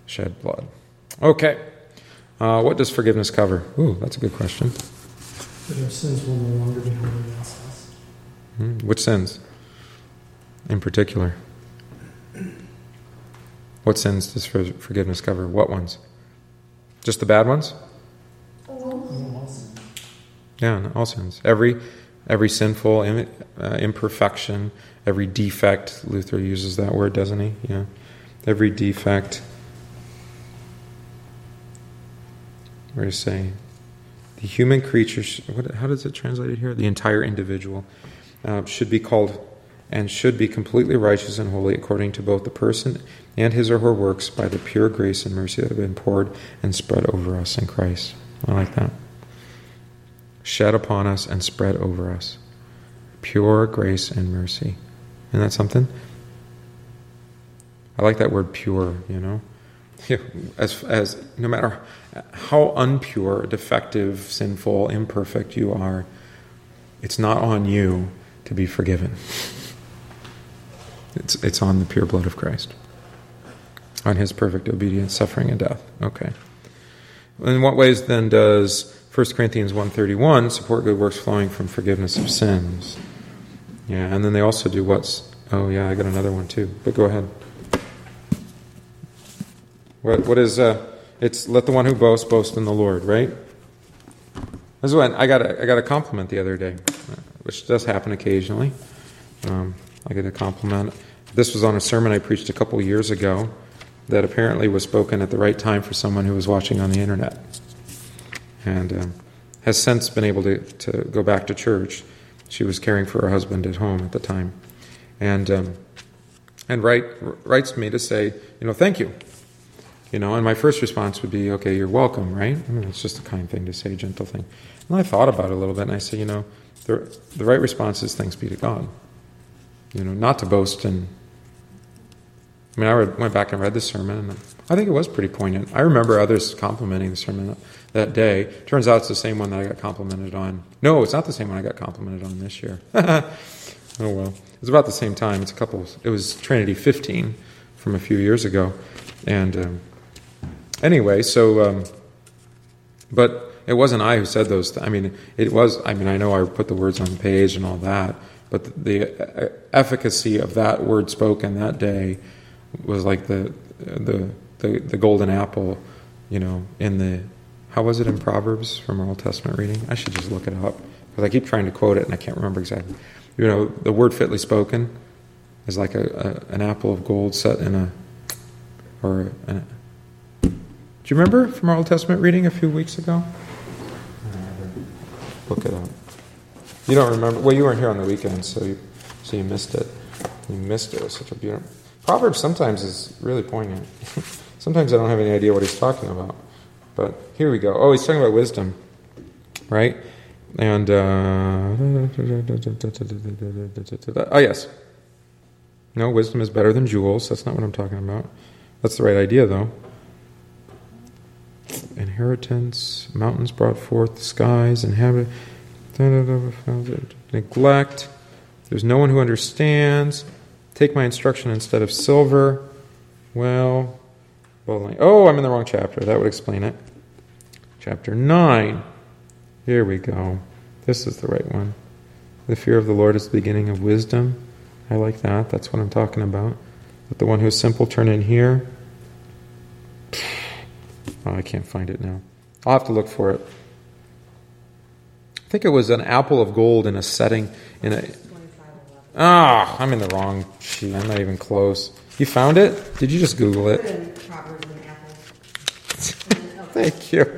shed blood. Okay. Uh, what does forgiveness cover? Ooh, that's a good question. That our sins will no longer be held against us. Hmm. Which sins in particular? What sins does for- forgiveness cover? What ones? Just the bad ones? Yeah, no, all sins. Every every sinful im- uh, imperfection, every defect. Luther uses that word, doesn't he? Yeah. Every defect. Where to say? The human creature, sh- what, how does it translate it here? The entire individual uh, should be called and should be completely righteous and holy according to both the person and his or her works by the pure grace and mercy that have been poured and spread over us in Christ. I like that. Shed upon us and spread over us. Pure grace and mercy. Isn't that something? I like that word pure, you know. As, as no matter how unpure, defective, sinful, imperfect you are, it's not on you to be forgiven. It's it's on the pure blood of Christ. On his perfect obedience, suffering, and death. Okay. In what ways then does First Corinthians one thirty-one support good works flowing from forgiveness of sins? Yeah, and then they also do what's... Oh yeah, I got another one too. But go ahead. What what is... Uh, it's let the one who boasts, boast in the Lord, right? This is what I got a, I got a compliment the other day, which does happen occasionally. Um, I get a compliment. This was on a sermon I preached a couple years ago that apparently was spoken at the right time for someone who was watching on the internet. And um, has since been able to, to go back to church. She was caring for her husband at home at the time. And um, and write, writes me to say, you know, thank you. You know, and my first response would be, okay, you're welcome, right? I mean, it's just a kind thing to say, a gentle thing. And I thought about it a little bit, and I said, you know, the, the right response is thanks be to God. You know, not to boast. And I mean, I read, went back and read the sermon, and I think it was pretty poignant. I remember others complimenting the sermon that, that day. Turns out it's the same one that I got complimented on. No, it's not the same one I got complimented on this year. Oh, well. It was about the same time. It's a couple, it was Trinity fifteen from a few years ago. And um, anyway, so, um, but it wasn't I who said those th- I mean, it was, I mean, I know I put the words on the page and all that, but the, the efficacy of that word spoken that day was like the, the, the, the golden apple, you know, in the, how was it in Proverbs from our Old Testament reading? I should just look it up, because I keep trying to quote it and I can't remember exactly. You know, the word fitly spoken is like a, a an apple of gold set in a, or a, do you remember from our Old Testament reading a few weeks ago? Look it up. You don't remember? Well, you weren't here on the weekend, so you, so you missed it. You missed it. It was such a beautiful... Proverbs sometimes is really poignant. Sometimes I don't have any idea what he's talking about. But here we go. Oh, he's talking about wisdom, right? And, uh... oh, yes. No, wisdom is better than jewels. That's not what I'm talking about. That's the right idea, though. Inheritance, mountains brought forth, the skies, inhabit, neglect. There's no one who understands. Take my instruction instead of silver. Well, well, oh, I'm in the wrong chapter. That would explain it. Chapter nine. Here we go. This is the right one. The fear of the Lord is the beginning of wisdom. I like that. That's what I'm talking about. Let the one who is simple turn in here. Oh, I can't find it now. I'll have to look for it. I think it was an apple of gold in a setting in a... Ah, I'm in the wrong sheet. I'm not even close. You found it? Did you just Google it? Thank you.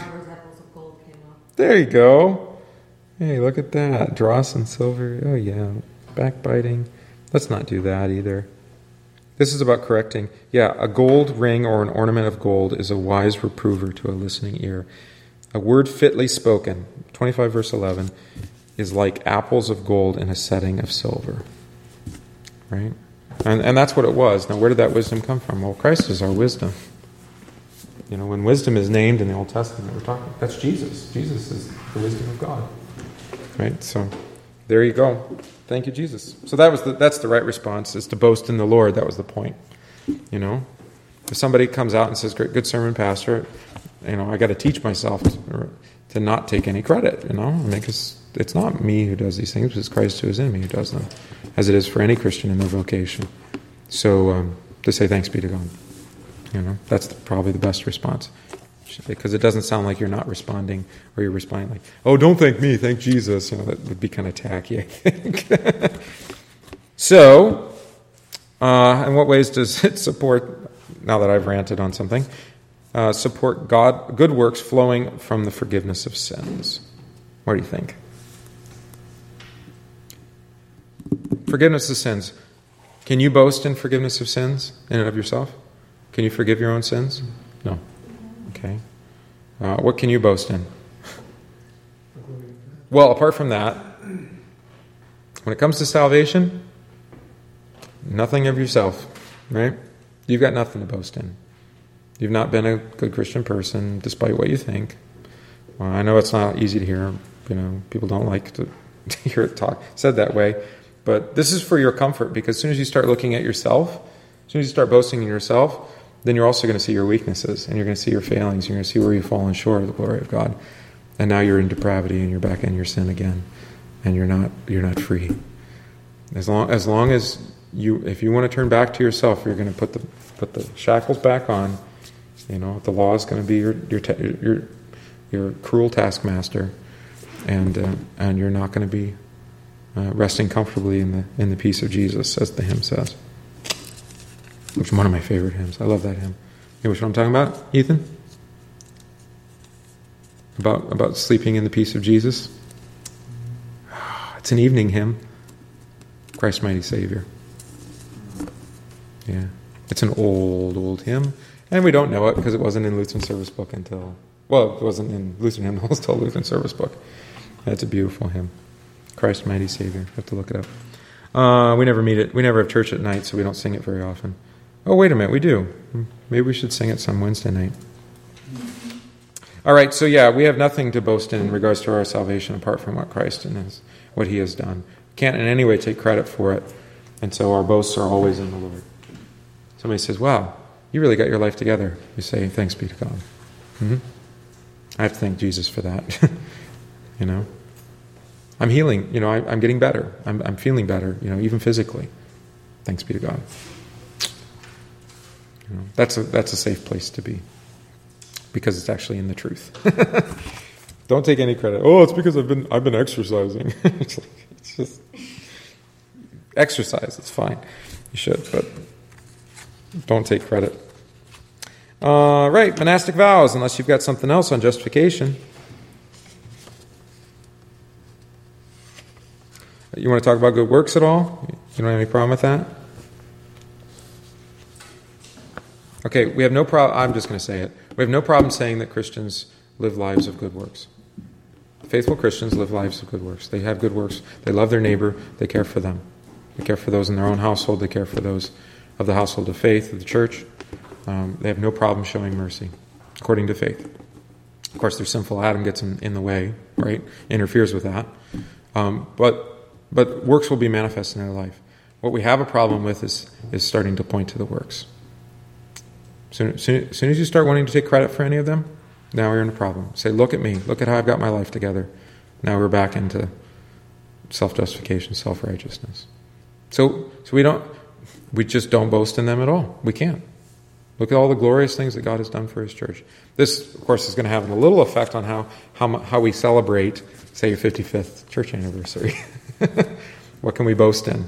There you go. Hey, look at that. Dross and silver. Oh, yeah. Backbiting. Let's not do that either. This is about correcting. Yeah, a gold ring or an ornament of gold is a wise reprover to a listening ear. A word fitly spoken, twenty-five verse eleven, is like apples of gold in a setting of silver. Right? And and that's what it was. Now, where did that wisdom come from? Well, Christ is our wisdom. You know, when wisdom is named in the Old Testament, we're talking, that's Jesus. Jesus is the wisdom of God. Right? So, there you go. Thank you, Jesus. So that was the, that's the right response, is to boast in the Lord. That was the point. You know? If somebody comes out and says, "Great, good sermon, Pastor," you know, I got to teach myself to, to not take any credit. You know, I mean, because it's not me who does these things; it's Christ who is in me who does them, as it is for any Christian in their vocation. So um, to say thanks be to God, you know, that's the, probably the best response, because it doesn't sound like you're not responding, or you're responding like, "Oh, don't thank me, thank Jesus." You know, that would be kind of tacky, I think. So, uh, in what ways does it support? Now that I've ranted on something, uh, support God, good works flowing from the forgiveness of sins. What do you think? Forgiveness of sins. Can you boast in forgiveness of sins in and of yourself? Can you forgive your own sins? No. Okay. Uh, what can you boast in? Well, apart from that, when it comes to salvation, nothing of yourself, right? You've got nothing to boast in. You've not been a good Christian person, despite what you think. Well, I know it's not easy to hear. You know, people don't like to, to hear it talk said that way. But this is for your comfort, because as soon as you start looking at yourself, as soon as you start boasting in yourself, then you're also going to see your weaknesses, and you're going to see your failings. You're going to see where you've fallen short of the glory of God. And now you're in depravity, and you're back in your sin again, and you're not you're not free. As long as long as You, if you want to turn back to yourself, you're going to put the put the shackles back on. You know, the law is going to be your your your, your cruel taskmaster, and uh, and you're not going to be uh, resting comfortably in the in the peace of Jesus, as the hymn says. Which is one of my favorite hymns. I love that hymn. You know which one I'm talking about, Ethan? About about sleeping in the peace of Jesus. It's an evening hymn. Christ, mighty Savior. Yeah, it's an old, old hymn, and we don't know it because it wasn't in Lutheran Service Book until, well, it wasn't in Lutheran Hymnals until Lutheran Service Book. That's a beautiful hymn. Christ, mighty Savior. You have to look it up. Uh, we never meet it. We never have church at night, so we don't sing it very often. Oh, wait a minute, we do. Maybe we should sing it some Wednesday night. All right, so yeah, we have nothing to boast in in regards to our salvation apart from what Christ and his, what He has done. Can't in any way take credit for it, and so our boasts are always in the Lord. Somebody says, "Wow, you really got your life together." You say, "Thanks be to God." Mm-hmm. I have to thank Jesus for that. You know, I'm healing. You know, I, I'm getting better. I'm, I'm feeling better. You know, even physically. Thanks be to God. You know, that's a that's a safe place to be, because it's actually in the truth. Don't take any credit. Oh, it's because I've been I've been exercising. it's, like, it's just exercise. It's fine. You should, but don't take credit. Uh, right, monastic vows, unless you've got something else on justification. You want to talk about good works at all? You don't have any problem with that? Okay, we have no problem. I'm just going to say it. We have no problem saying that Christians live lives of good works. Faithful Christians live lives of good works. They have good works. They love their neighbor. They care for them. They care for those in their own household. They care for those of the household of faith, of the church. Um, they have no problem showing mercy, according to faith. Of course, their sinful Adam gets in, in the way, right? Interferes with that. Um, but but works will be manifest in their life. What we have a problem with is is starting to point to the works. Soon, soon, as soon as you start wanting to take credit for any of them, now you're in a problem. Say, look at me. Look at how I've got my life together. Now we're back into self-justification, self-righteousness. So, so we don't, we just don't boast in them at all. We can't. Look at all the glorious things that God has done for His church. This, of course, is going to have a little effect on how how, how we celebrate, say, your fifty-fifth church anniversary. What can we boast in?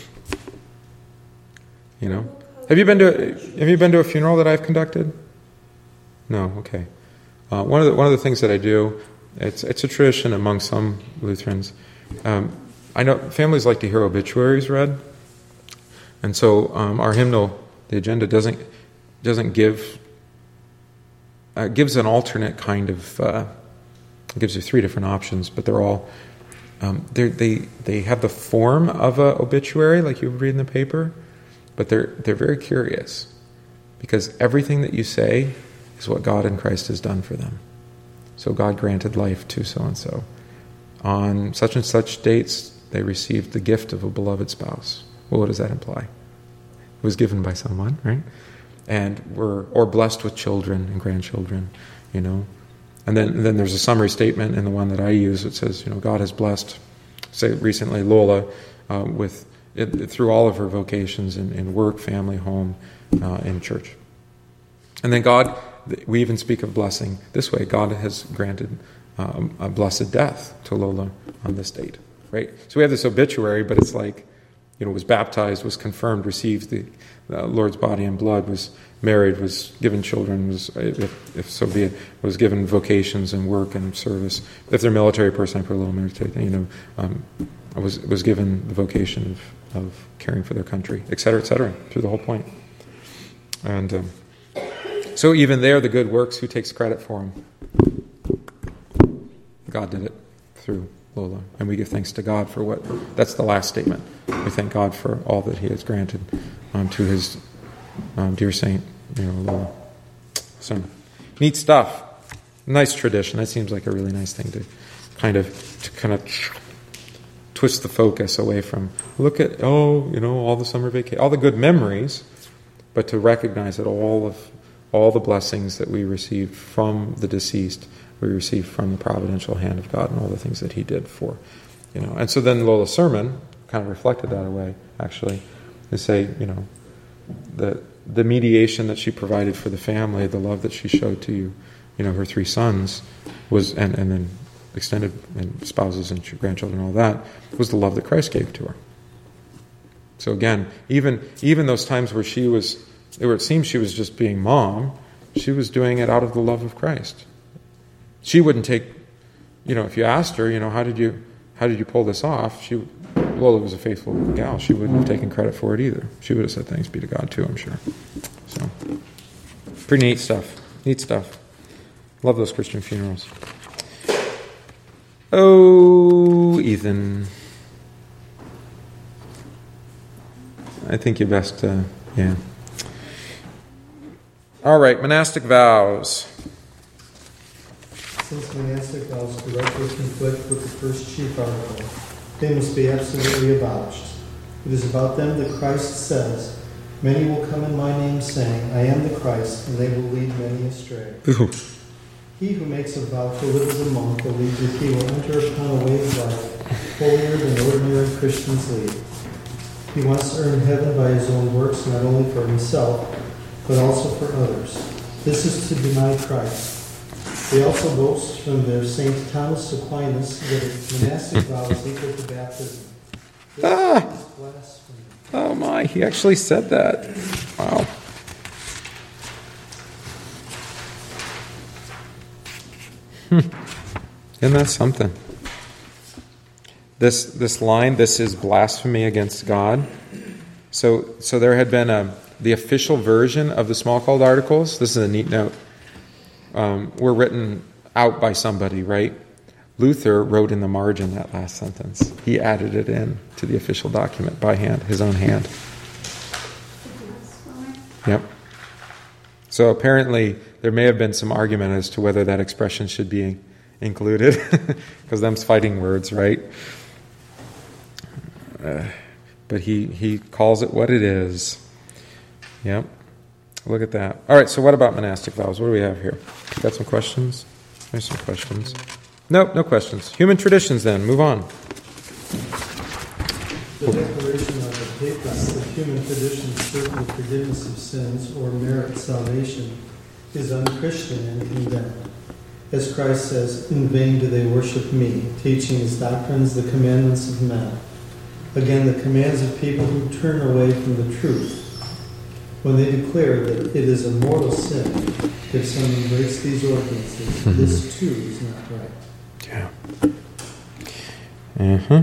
You know, have you been to have you been to a funeral that I've conducted? No. Okay. Uh, one of the one of the things that I do, it's it's a tradition among some Lutherans. Um, I know families like to hear obituaries read, and so um, our hymnal, the agenda doesn't doesn't give uh, gives an alternate kind of uh, gives you three different options, but they're all um, they they they have the form of a obituary like you would read in the paper, but they're they're very curious because everything that you say is what God in Christ has done for them. So God granted life to so and so. On such and such dates, they received the gift of a beloved spouse. Well, what does that imply? It was given by someone, right? and were or blessed with children and grandchildren, you know. And then and then there's a summary statement in the one that I use. It says, you know, God has blessed, say recently Lola, uh, with it, through all of her vocations in, in work, family, home, uh, and church. And then God, we even speak of blessing this way. God has granted um, a blessed death to Lola on this date, right? So we have this obituary, but it's like, you know, was baptized, was confirmed, received the uh, Lord's body and blood, was married, was given children, was, if, if so be it, was given vocations and work and service. If they're a military person, I put a little military thing, you know, um, was was given the vocation of, of caring for their country, et cetera, et cetera, through the whole point. And um, so even there, the good works, who takes credit for them? God did it through Lola. And we give thanks to God for what, that's the last statement. We thank God for all that he has granted um, to his um, dear saint, you know, Lola. So, neat stuff. Nice tradition. That seems like a really nice thing to kind of, to kind of twist the focus away from, look at, oh, you know, all the summer vacation, all the good memories, but to recognize that all of, all the blessings that we received from the deceased, we received from the providential hand of God and all the things that he did for, you know. And so then Lola's sermon kind of reflected that away, actually, to say, you know, the the mediation that she provided for the family, the love that she showed to you, you know, her three sons, was, and, and then extended and spouses and grandchildren and all that, was the love that Christ gave to her. So again, even even those times where she was, where it seems she was just being mom, she was doing it out of the love of Christ. She wouldn't take, you know, if you asked her, you know, how did you, how did you pull this off? She, Lola was a faithful gal. She wouldn't have taken credit for it either. She would have said thanks be to God too, I'm sure. So, pretty neat stuff. Neat stuff. Love those Christian funerals. Oh, Ethan. I think you best, uh, yeah. All right, monastic vows. Since monastic vows directly conflict with the first chief article, they must be absolutely abolished. It is about them that Christ says, "Many will come in my name, saying, I am the Christ, and they will lead many astray." Ooh. He who makes a vow to live as a monk believes that he will enter upon a way of life holier than ordinary Christians lead. He wants to earn heaven by his own works, not only for himself, but also for others. This is to deny Christ. They also boast from their Saint Thomas Aquinas that a monastic vow is equal to baptism. This Ah. is blasphemy. Oh my, he actually said that. Wow. Hmm. Isn't that something? This this line, this is blasphemy against God. So so there had been a the official version of the Smalcald Articles. This is a neat note. Um, were written out by somebody, right? Luther wrote in the margin that last sentence. He added it in to the official document by hand, his own hand. Yep. So apparently there may have been some argument as to whether that expression should be included, because them's fighting words, right? Uh, but he, he calls it what it is. Yep. Look at that. All right, so what about monastic vows? What do we have here? Got some questions? There's some questions. Nope, no questions. Human traditions then. Move on. The declaration of the Papists that human traditions serve the forgiveness of sins or merit salvation is unchristian and condemned. As Christ says, "In vain do they worship me, teaching as doctrines the commandments of men." Again, the commands of people who turn away from the truth. When they declare that it is a mortal sin if someone breaks these ordinances, mm-hmm. this too is not right. Yeah. Uh-huh.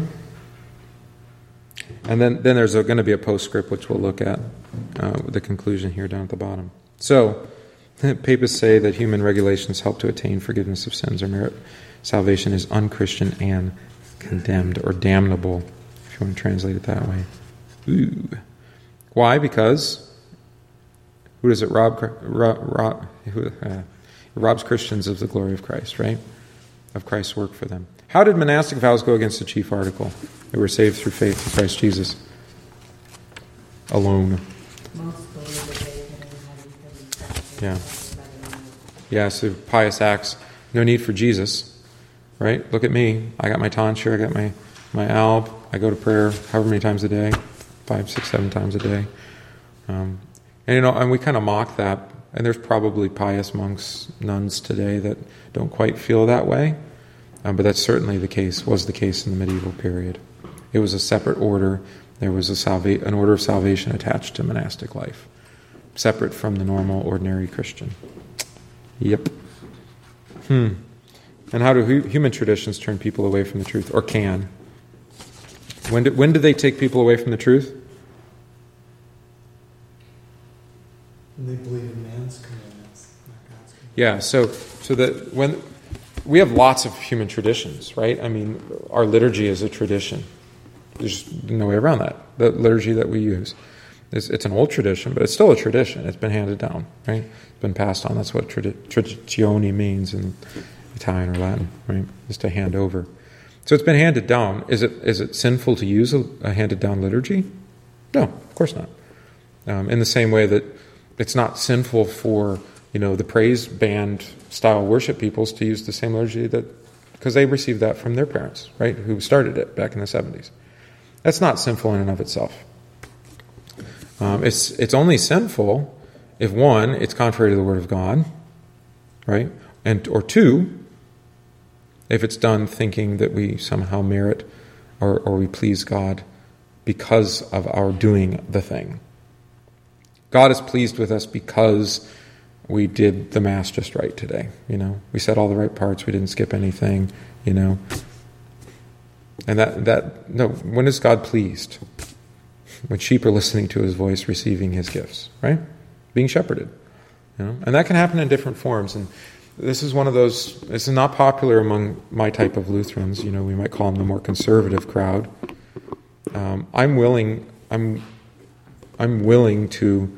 And then, then there's going to be a postscript which we'll look at uh, with the conclusion here down at the bottom. So, Papists say that human regulations help to attain forgiveness of sins or merit salvation is unchristian and condemned or damnable, if you want to translate it that way. Ooh. Why? Because who does it rob? rob, rob who, uh, robs Christians of the glory of Christ, right? Of Christ's work for them. How did monastic vows go against the chief article? They were saved through faith in Christ Jesus alone. Most believe that they can have Yeah. Yeah, so pious acts. No need for Jesus, right? Look at me. I got my tonsure, I got my, my alb. I go to prayer however many times a day, five, six, seven times a day. Um, and, you know, and we kind of mock that. And there's probably pious monks, nuns today that don't quite feel that way. Um, but that's certainly the case, was the case in the medieval period. It was a separate order. There was a salva- an order of salvation attached to monastic life, separate from the normal, ordinary Christian. Yep. Hmm. And how do hu- human traditions turn people away from the truth, or can? When do, when do they take people away from the truth? And they believe in man's commandments, not God's commandments. Yeah, so so that when we have lots of human traditions, right? I mean, our liturgy is a tradition. There's no way around that. The liturgy that we use, it's, it's an old tradition, but it's still a tradition. It's been handed down, right? It's been passed on. That's what tradi- tradizione means in Italian or Latin, right? Is to hand over. So it's been handed down. Is it is it sinful to use a, a handed down liturgy? No, of course not. Um, in the same way that it's not sinful for, you know, the praise band style worship peoples to use the same liturgy that, because they received that from their parents, right, who started it back in the seventies. That's not sinful in and of itself. Um, it's it's only sinful if, one, it's contrary to the Word of God, right, and or two, if it's done thinking that we somehow merit or, or we please God because of our doing the thing. God is pleased with us because we did the Mass just right today, you know. We said all the right parts, we didn't skip anything, you know. And that, that no, when is God pleased? When sheep are listening to his voice, receiving his gifts, right? Being shepherded, you know. And that can happen in different forms. And this is one of those, this is not popular among my type of Lutherans, you know, we might call them the more conservative crowd. Um, I'm willing, I'm, I'm willing to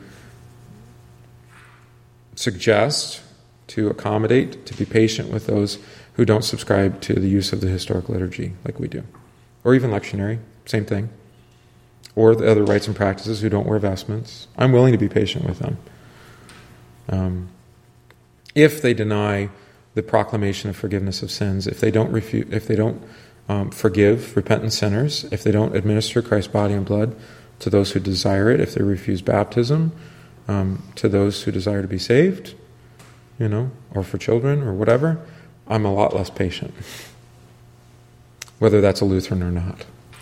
suggest, to accommodate, to be patient with those who don't subscribe to the use of the historic liturgy like we do. Or even lectionary, same thing. Or the other rites and practices who don't wear vestments. I'm willing to be patient with them. Um, if they deny the proclamation of forgiveness of sins, if they don't refu- if they don't um, forgive repentant sinners, if they don't administer Christ's body and blood to those who desire it, if they refuse baptism um, to those who desire to be saved, you know, or for children or whatever, I'm a lot less patient, whether that's a Lutheran or not.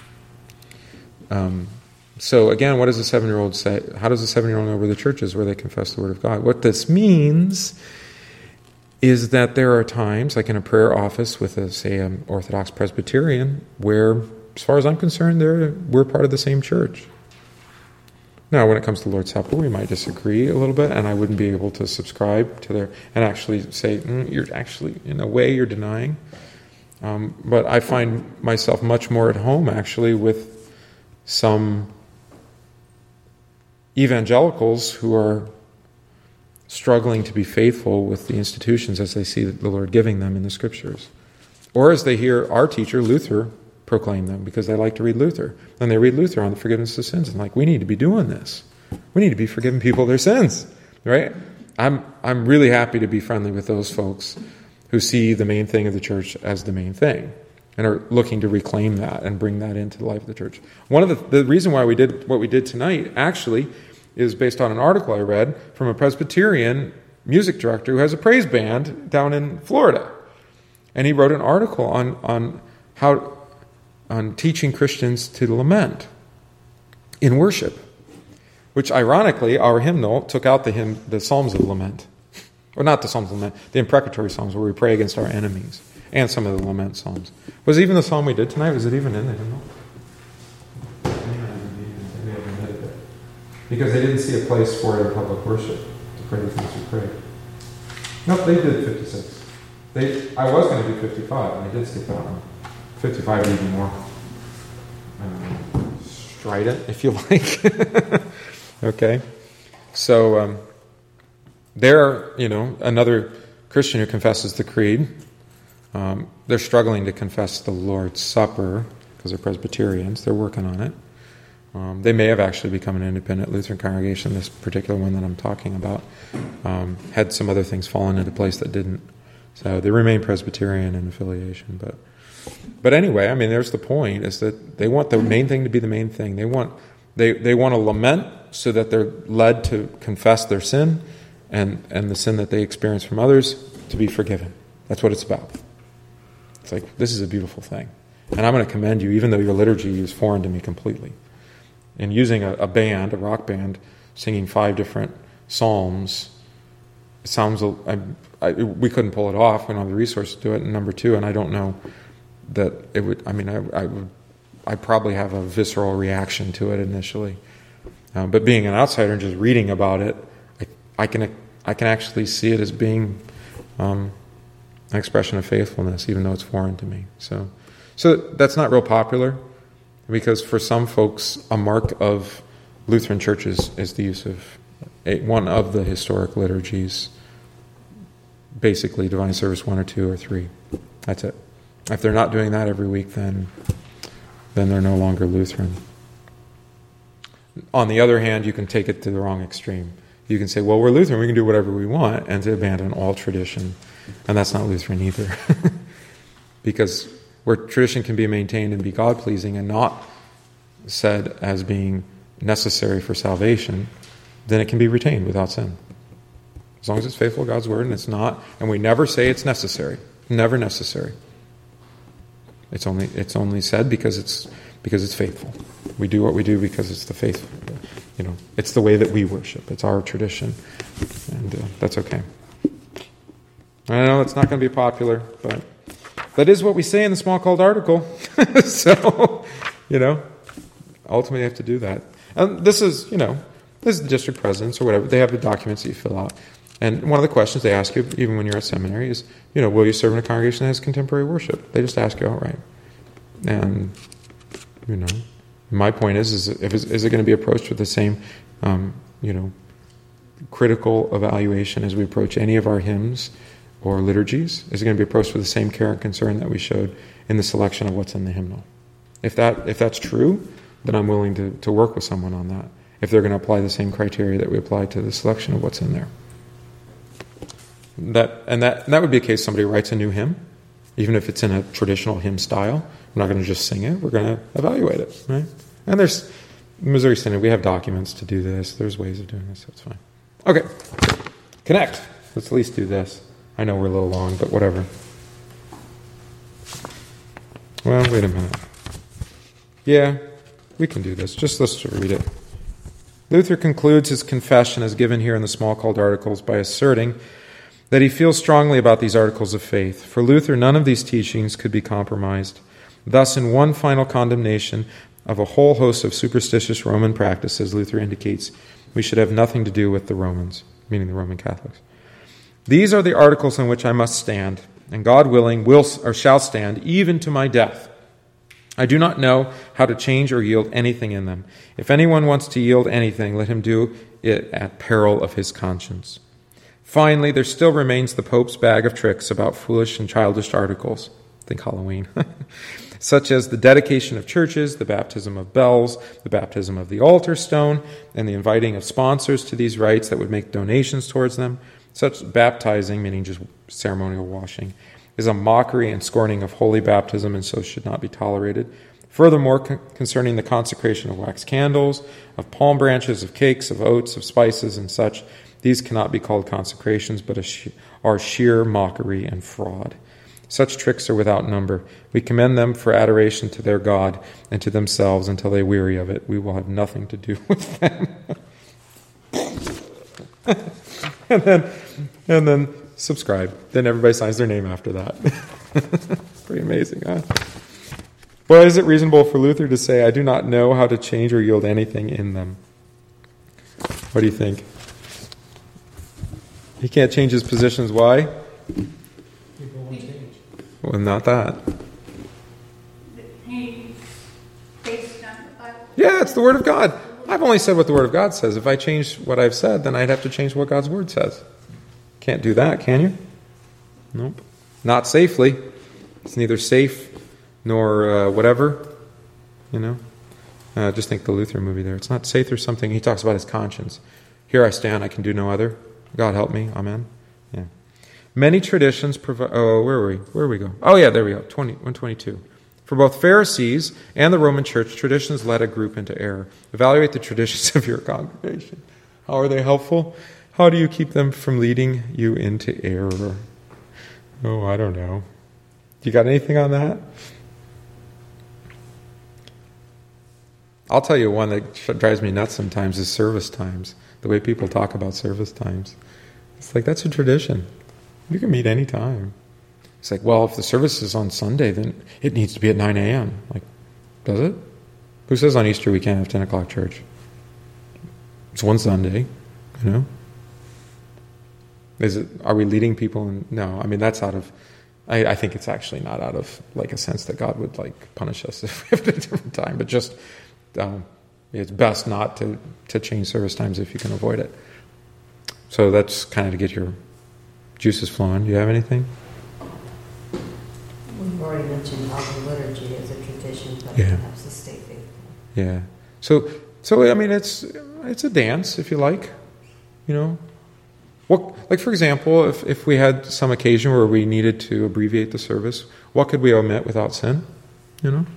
Um, so again, what does a seven-year-old say? How does a seven-year-old know where the church is, where they confess the Word of God? What this means is that there are times, like in a prayer office with, a, say, an Orthodox Presbyterian, where, as far as I'm concerned, they're, we're part of the same church. Now, when it comes to Lord's Supper, we might disagree a little bit, and I wouldn't be able to subscribe to their, and actually say, mm, you're actually, in a way, you're denying. Um, but I find myself much more at home, actually, with some evangelicals who are struggling to be faithful with the institutions as they see the Lord giving them in the Scriptures. Or as they hear our teacher, Luther, proclaim them, because they like to read Luther. And they read Luther on the forgiveness of sins, and like, we need to be doing this. We need to be forgiving people their sins, right? I'm I'm really happy to be friendly with those folks who see the main thing of the church as the main thing, and are looking to reclaim that and bring that into the life of the church. One of the, the reason why we did what we did tonight, actually, is based on an article I read from a Presbyterian music director who has a praise band down in Florida. And he wrote an article on on how on teaching Christians to lament in worship, which ironically, our hymnal took out the hymn, the Psalms of Lament. Or not the Psalms of Lament, the imprecatory Psalms where we pray against our enemies, and some of the lament Psalms. Was even the Psalm we did tonight, was it even in the hymnal? Because they didn't see a place for it in public worship to pray the things we prayed. Nope, they did fifty-six. They, I was going to do fifty-five, and I did skip that one. fifty-five even more um, strident, if you like. Okay. So, um, there, you know, another Christian who confesses the Creed, um, they're struggling to confess the Lord's Supper because they're Presbyterians. They're working on it. Um, they may have actually become an independent Lutheran congregation. This particular one that I'm talking about um, had some other things fallen into place that didn't. So they remain Presbyterian in affiliation. But but anyway, I mean, there's the point, is that they want the main thing to be the main thing. They want they, they want to lament so that they're led to confess their sin and, and the sin that they experience from others to be forgiven. That's what it's about. It's like, this is a beautiful thing. And I'm going to commend you, even though your liturgy is foreign to me completely. And using a, a band, a rock band, singing five different psalms, it sounds, I, I, we couldn't pull it off. We don't have the resources to do it. And number two, and I don't know that it would, I mean, I, I would, I probably have a visceral reaction to it initially. Uh, but being an outsider and just reading about it, I, I can I can actually see it as being um, an expression of faithfulness, even though it's foreign to me. So, so that's not real popular, because for some folks, a mark of Lutheran churches is the use of a, one of the historic liturgies, basically divine service one or two or three. That's it. If they're not doing that every week, then then they're no longer Lutheran. On the other hand, you can take it to the wrong extreme. You can say, well, we're Lutheran, we can do whatever we want, and to abandon all tradition. And that's not Lutheran either. Because where tradition can be maintained and be God-pleasing and not said as being necessary for salvation, then it can be retained without sin. As long as it's faithful to God's word, and it's not, and we never say it's necessary. Never necessary. It's only it's only said because it's because it's faithful. We do what we do because it's the faithful. You know, it's the way that we worship. It's our tradition, and uh, that's okay. I know it's not going to be popular, but that is what we say in the small called article. So, you know, ultimately you have to do that. And this is, you know, this is the district presidents or whatever. They have the documents that you fill out. And one of the questions they ask you, even when you're at seminary, is, you know, will you serve in a congregation that has contemporary worship? They just ask you outright. And, you know, my point is, is, if, is it going to be approached with the same, um, you know, critical evaluation as we approach any of our hymns or liturgies? Is it going to be approached with the same care and concern that we showed in the selection of what's in the hymnal? If that if that's true, then I'm willing to, to work with someone on that, if they're going to apply the same criteria that we apply to the selection of what's in there. That and that and that would be a case somebody writes a new hymn, even if it's in a traditional hymn style. We're not going to just sing it. We're going to evaluate it, right? And there's Missouri Synod. We have documents to do this. There's ways of doing this. So it's fine. Okay, connect. Let's at least do this. I know we're a little long, but whatever. Well, wait a minute. Yeah, we can do this. Just let's read it. Luther concludes his confession as given here in the small called articles by asserting that he feels strongly about these articles of faith. For Luther, none of these teachings could be compromised. Thus, in one final condemnation of a whole host of superstitious Roman practices, Luther indicates we should have nothing to do with the Romans, meaning the Roman Catholics. These are the articles on which I must stand, and God willing, will or shall stand, even to my death. I do not know how to change or yield anything in them. If anyone wants to yield anything, let him do it at peril of his conscience. Finally, there still remains the Pope's bag of tricks about foolish and childish articles. Think Halloween. Such as the dedication of churches, the baptism of bells, the baptism of the altar stone, and the inviting of sponsors to these rites that would make donations towards them. Such baptizing, meaning just ceremonial washing, is a mockery and scorning of holy baptism, and so should not be tolerated. Furthermore, con- concerning the consecration of wax candles, of palm branches, of cakes, of oats, of spices, and such, these cannot be called consecrations, but are sheer mockery and fraud. Such tricks are without number. We commend them for adoration to their God and to themselves until they weary of it. We will have nothing to do with them. and then, and then subscribe. Then everybody signs their name after that. Pretty amazing, huh? Well, is it reasonable for Luther to say, I do not know how to change or yield anything in them? What do you think? He can't change his positions. Why? People won't change. Well, not that. He, based on the Bible. Yeah, it's the Word of God. I've only said what the Word of God says. If I change what I've said, then I'd have to change what God's Word says. Can't do that, can you? Nope. Not safely. It's neither safe nor uh, whatever, you know. Uh, just think the Luther movie there. It's not saith or something. He talks about his conscience. Here I stand, I can do no other. God help me. Amen. Yeah. Many traditions provide... Oh, where are we? Where do we go? Oh, yeah, there we go. twenty, one twenty-two. For both Pharisees and the Roman Church, traditions led a group into error. Evaluate the traditions of your congregation. How are they helpful? How do you keep them from leading you into error? Oh, I don't know. You got anything on that? I'll tell you one that drives me nuts sometimes is service times. The way people talk about service times. It's like, that's a tradition. You can meet any time. It's like, well, if the service is on Sunday, then it needs to be at nine a.m. Like, does it? Who says on Easter we can't have ten o'clock church? It's one Sunday, you know? Is it? Are we leading people? In, no, I mean, that's out of... I, I think it's actually not out of, like, a sense that God would, like, punish us if we have it at a different time, but just... Um, it's best not to, to change service times if you can avoid it. So that's kind of to get your juices flowing. Do you have anything? We've already mentioned how the liturgy is a tradition, but Yeah. it helps us stay faithful. Yeah. So, so I mean, it's it's a dance, if you like. You know, what, like for example, if if we had some occasion where we needed to abbreviate the service, what could we omit without sin? You know.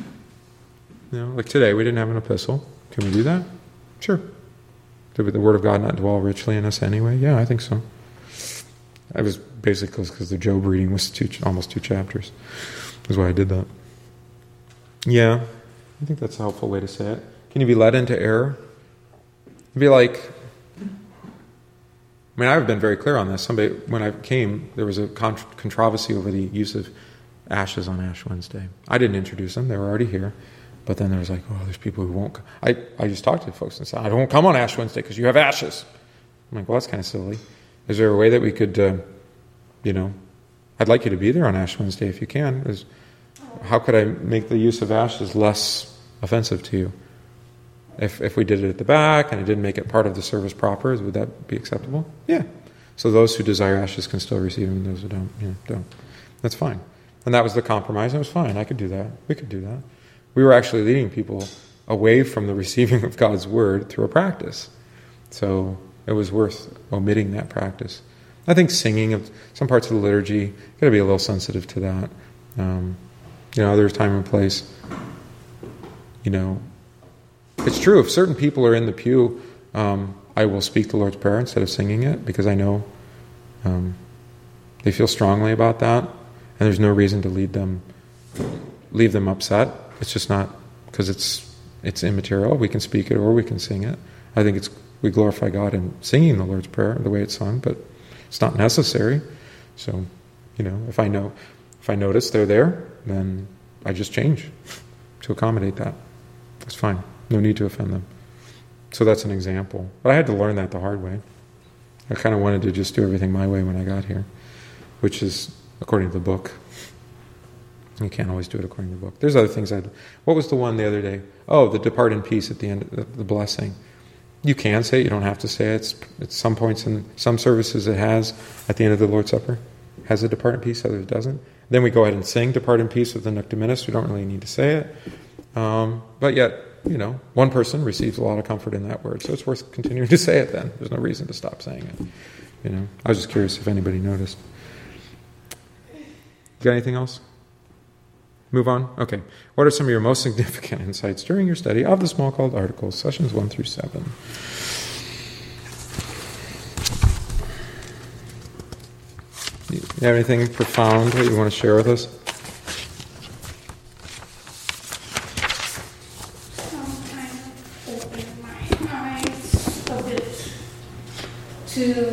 You know, like today, we didn't have an epistle. Can we do that? Sure. Did the Word of God not dwell richly in us anyway? Yeah, I think so. I was basically because the Job reading was two, almost two chapters. That's why I did that. Yeah, I think that's a helpful way to say it. Can you be led into error? It'd be like, I mean, I've been very clear on this. Somebody, when I came, there was a contr- controversy over the use of ashes on Ash Wednesday. I didn't introduce them; they were already here. But then there was like, oh, there's people who won't come. I, I just talked to folks and said, I don't come on Ash Wednesday because you have ashes. I'm like, well, that's kind of silly. Is there a way that we could, uh, you know, I'd like you to be there on Ash Wednesday if you can. Is, how could I make the use of ashes less offensive to you? If if we did it at the back and I didn't make it part of the service proper, would that be acceptable? Yeah. So those who desire ashes can still receive them, and those who don't, you know, don't. That's fine. And that was the compromise. It was fine. I could do that. We could do that. We were actually leading people away from the receiving of God's word through a practice. So it was worth omitting that practice. I think singing of some parts of the liturgy, got to be a little sensitive to that. Um, you know, there's time and place. You know, it's true. If certain people are in the pew, um, I will speak the Lord's Prayer instead of singing it because I know um, they feel strongly about that, and there's no reason to lead them, leave them upset. It's just not because it's it's immaterial. We can speak it or we can sing it. I think it's we glorify God in singing the Lord's Prayer the way it's sung, but it's not necessary. So, you know, if I know if I notice they're there, then I just change to accommodate that. It's fine. No need to offend them. So that's an example. But I had to learn that the hard way. I kind of wanted to just do everything my way when I got here, which is according to the book. You can't always do it according to the book. There's other things I'd... What was the one the other day? Oh, the depart in peace at the end of the blessing. You can say it. You don't have to say it. It's, at some points in some services it has at the end of the Lord's Supper. Has a depart in peace, others it doesn't. Then we go ahead and sing depart in peace with the Nunc Dimittis. We don't really need to say it. Um, but yet, you know, one person receives a lot of comfort in that word. So it's worth continuing to say it then. There's no reason to stop saying it. You know, I was just curious if anybody noticed. You got anything else? Move on? Okay. What are some of your most significant insights during your study of the Smalcald Articles, sessions one through seven? You have anything profound that you want to share with us? I'm kind of opening my eyes a bit to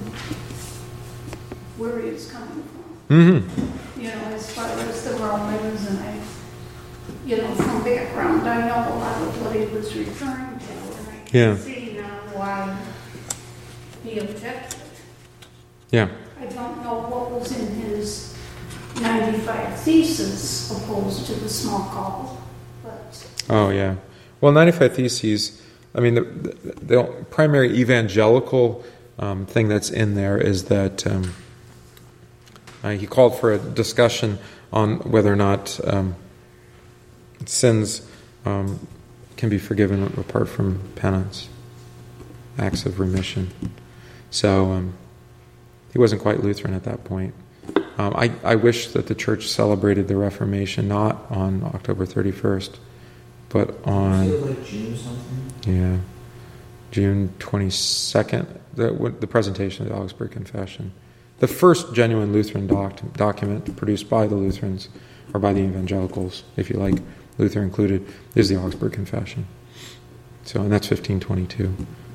where he was coming from. Mm-hmm. You know, as far as the Romans, and I, you know, from background, I know a lot of what he was referring to, and I can Yeah. see now why he objected. Yeah. I don't know what was in his ninety-five thesis opposed to the Smalcald, but Oh, yeah. Well, ninety-five Theses, I mean, the, the, the primary evangelical um, thing that's in there is that um, uh, he called for a discussion on whether or not um, sins um, can be forgiven apart from penance, acts of remission. So um, he wasn't quite Lutheran at that point. Um, I, I wish that the church celebrated the Reformation not on October thirty-first, but on... Is it like June something? Yeah, June twenty-second, the, the presentation of the Augsburg Confession. The first genuine Lutheran doc, document produced by the Lutherans, or by the evangelicals, if you like, Luther included, is the Augsburg Confession. So, and that's fifteen twenty-two.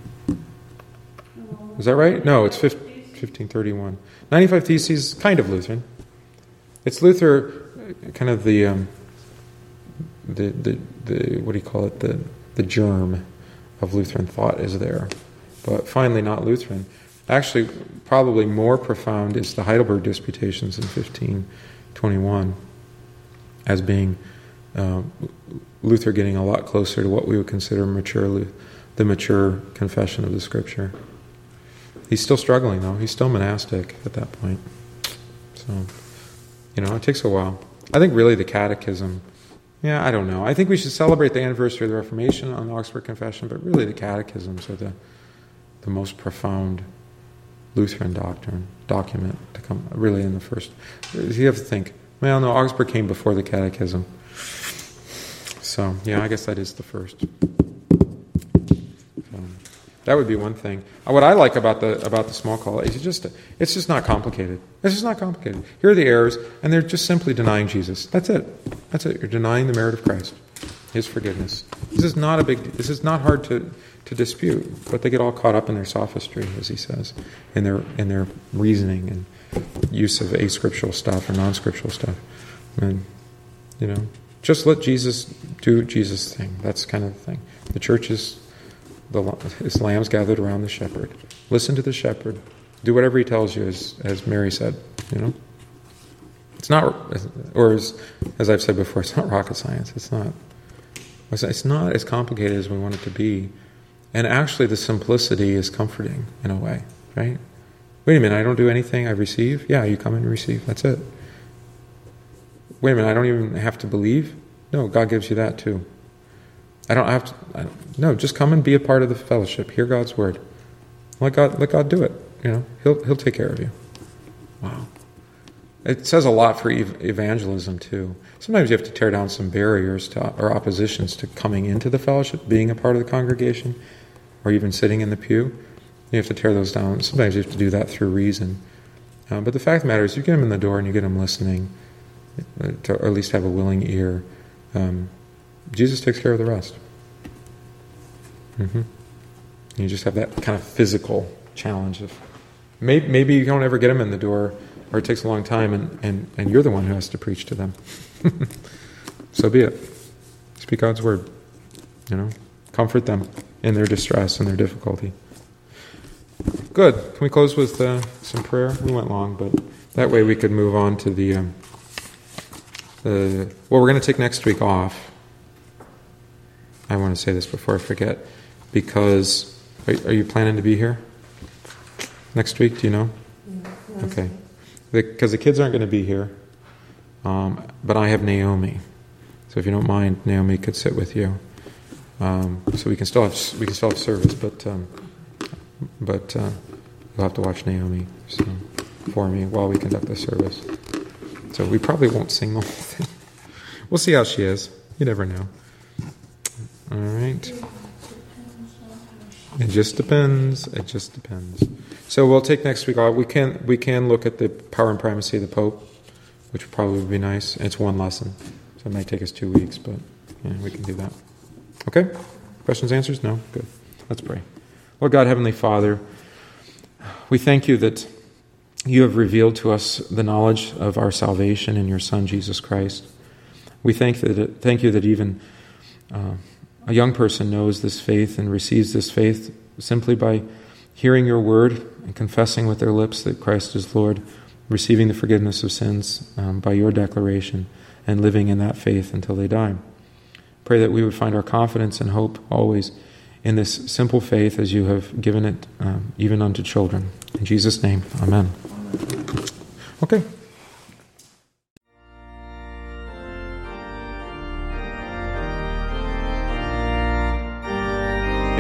Is that right? No, it's fifteen thirty-one. ninety-five Theses, kind of Lutheran. It's Luther, kind of the, um, the, the, the, what do you call it, the, the germ of Lutheran thought is there. But finally not Lutheran. Actually, probably more profound is the Heidelberg Disputations in fifteen twenty-one, as being uh, Luther getting a lot closer to what we would consider mature, the mature confession of the Scripture. He's still struggling, though. He's still monastic at that point. So, you know, it takes a while. I think really the Catechism, yeah, I don't know. I think we should celebrate the anniversary of the Reformation on the Augsburg Confession, but really the Catechisms are the the most profound Lutheran doctrine, document to come, really in the first. You have to think, well, no, Augsburg came before the Catechism. So, yeah, I guess that is the first. Um, that would be one thing. What I like about the about the small call is just it's just not complicated. It's just not complicated. Here are the errors, and they're just simply denying Jesus. That's it. That's it. You're denying the merit of Christ, His forgiveness. This is not a big. This is not hard to. to dispute, but they get all caught up in their sophistry, as he says, in their in their reasoning and use of ascriptural stuff or non-scriptural stuff. And, you know, just let Jesus do Jesus' thing. That's kind of the thing. The church is the is lambs gathered around the shepherd. Listen to the shepherd. Do whatever he tells you, as as Mary said. You know, it's not, or as as I've said before, it's not rocket science. It's not. It's not as complicated as we want it to be. And actually the simplicity is comforting in a way, right? Wait a minute, I don't do anything, I receive? Yeah, you come and receive, that's it. Wait a minute, I don't even have to believe? No, God gives you that too. I don't have to, I don't, no, just come and be a part of the fellowship, hear God's word. Let God, let God do it, you know, He'll, he'll take care of you. Wow. It says a lot for ev- evangelism too. Sometimes you have to tear down some barriers to, or oppositions to coming into the fellowship, being a part of the congregation, or even sitting in the pew. You have to tear those down. Sometimes you have to do that through reason. Uh, but the fact of the matter is, you get them in the door and you get them listening, uh, to, or at least have a willing ear. Um, Jesus takes care of the rest. Mm-hmm. You just have that kind of physical challenge of maybe, maybe you don't ever get them in the door, or it takes a long time, and, and, and you're the one who has to preach to them. So be it. Speak God's word. You know, comfort them in their distress and their difficulty. Good. Can we close with uh, some prayer? We went long, but that way we could move on to the. Um, the well, we're going to take next week off. I want to say this before I forget, because are, are you planning to be here next week? Do you know? Mm-hmm. Okay. Because the, the kids aren't going to be here, um, but I have Naomi. So if you don't mind, Naomi could sit with you. Um, so we can still have we can still have service, but um, but uh, you'll have to watch Naomi so, for me while we conduct the service. So we probably won't sing the whole thing. We'll see how she is. You never know. All right. It just depends. It just depends. So we'll take next week off. We can we can look at the power and primacy of the Pope, which would probably be nice. It's one lesson, so it might take us two weeks, but yeah, we can do that. Okay? Questions, answers? No? Good. Let's pray. Lord God, Heavenly Father, we thank you that you have revealed to us the knowledge of our salvation in your Son, Jesus Christ. We thank that thank you that even uh, a young person knows this faith and receives this faith simply by hearing your word and confessing with their lips that Christ is Lord, receiving the forgiveness of sins um, by your declaration, and living in that faith until they die. Pray that we would find our confidence and hope always in this simple faith as you have given it um, even unto children. In Jesus' name, amen. Okay.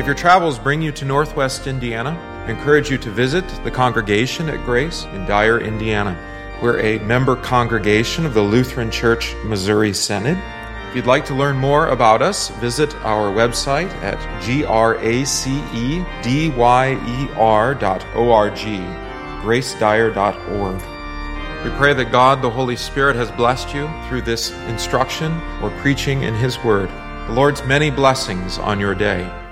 If your travels bring you to Northwest Indiana, I encourage you to visit the congregation at Grace in Dyer, Indiana. We're a member congregation of the Lutheran Church Missouri Synod. If you'd like to learn more about us, visit our website at gracedyer dot org, gracedyer dot org. We pray that God, the Holy Spirit, has blessed you through this instruction or preaching in His Word. The Lord's many blessings on your day.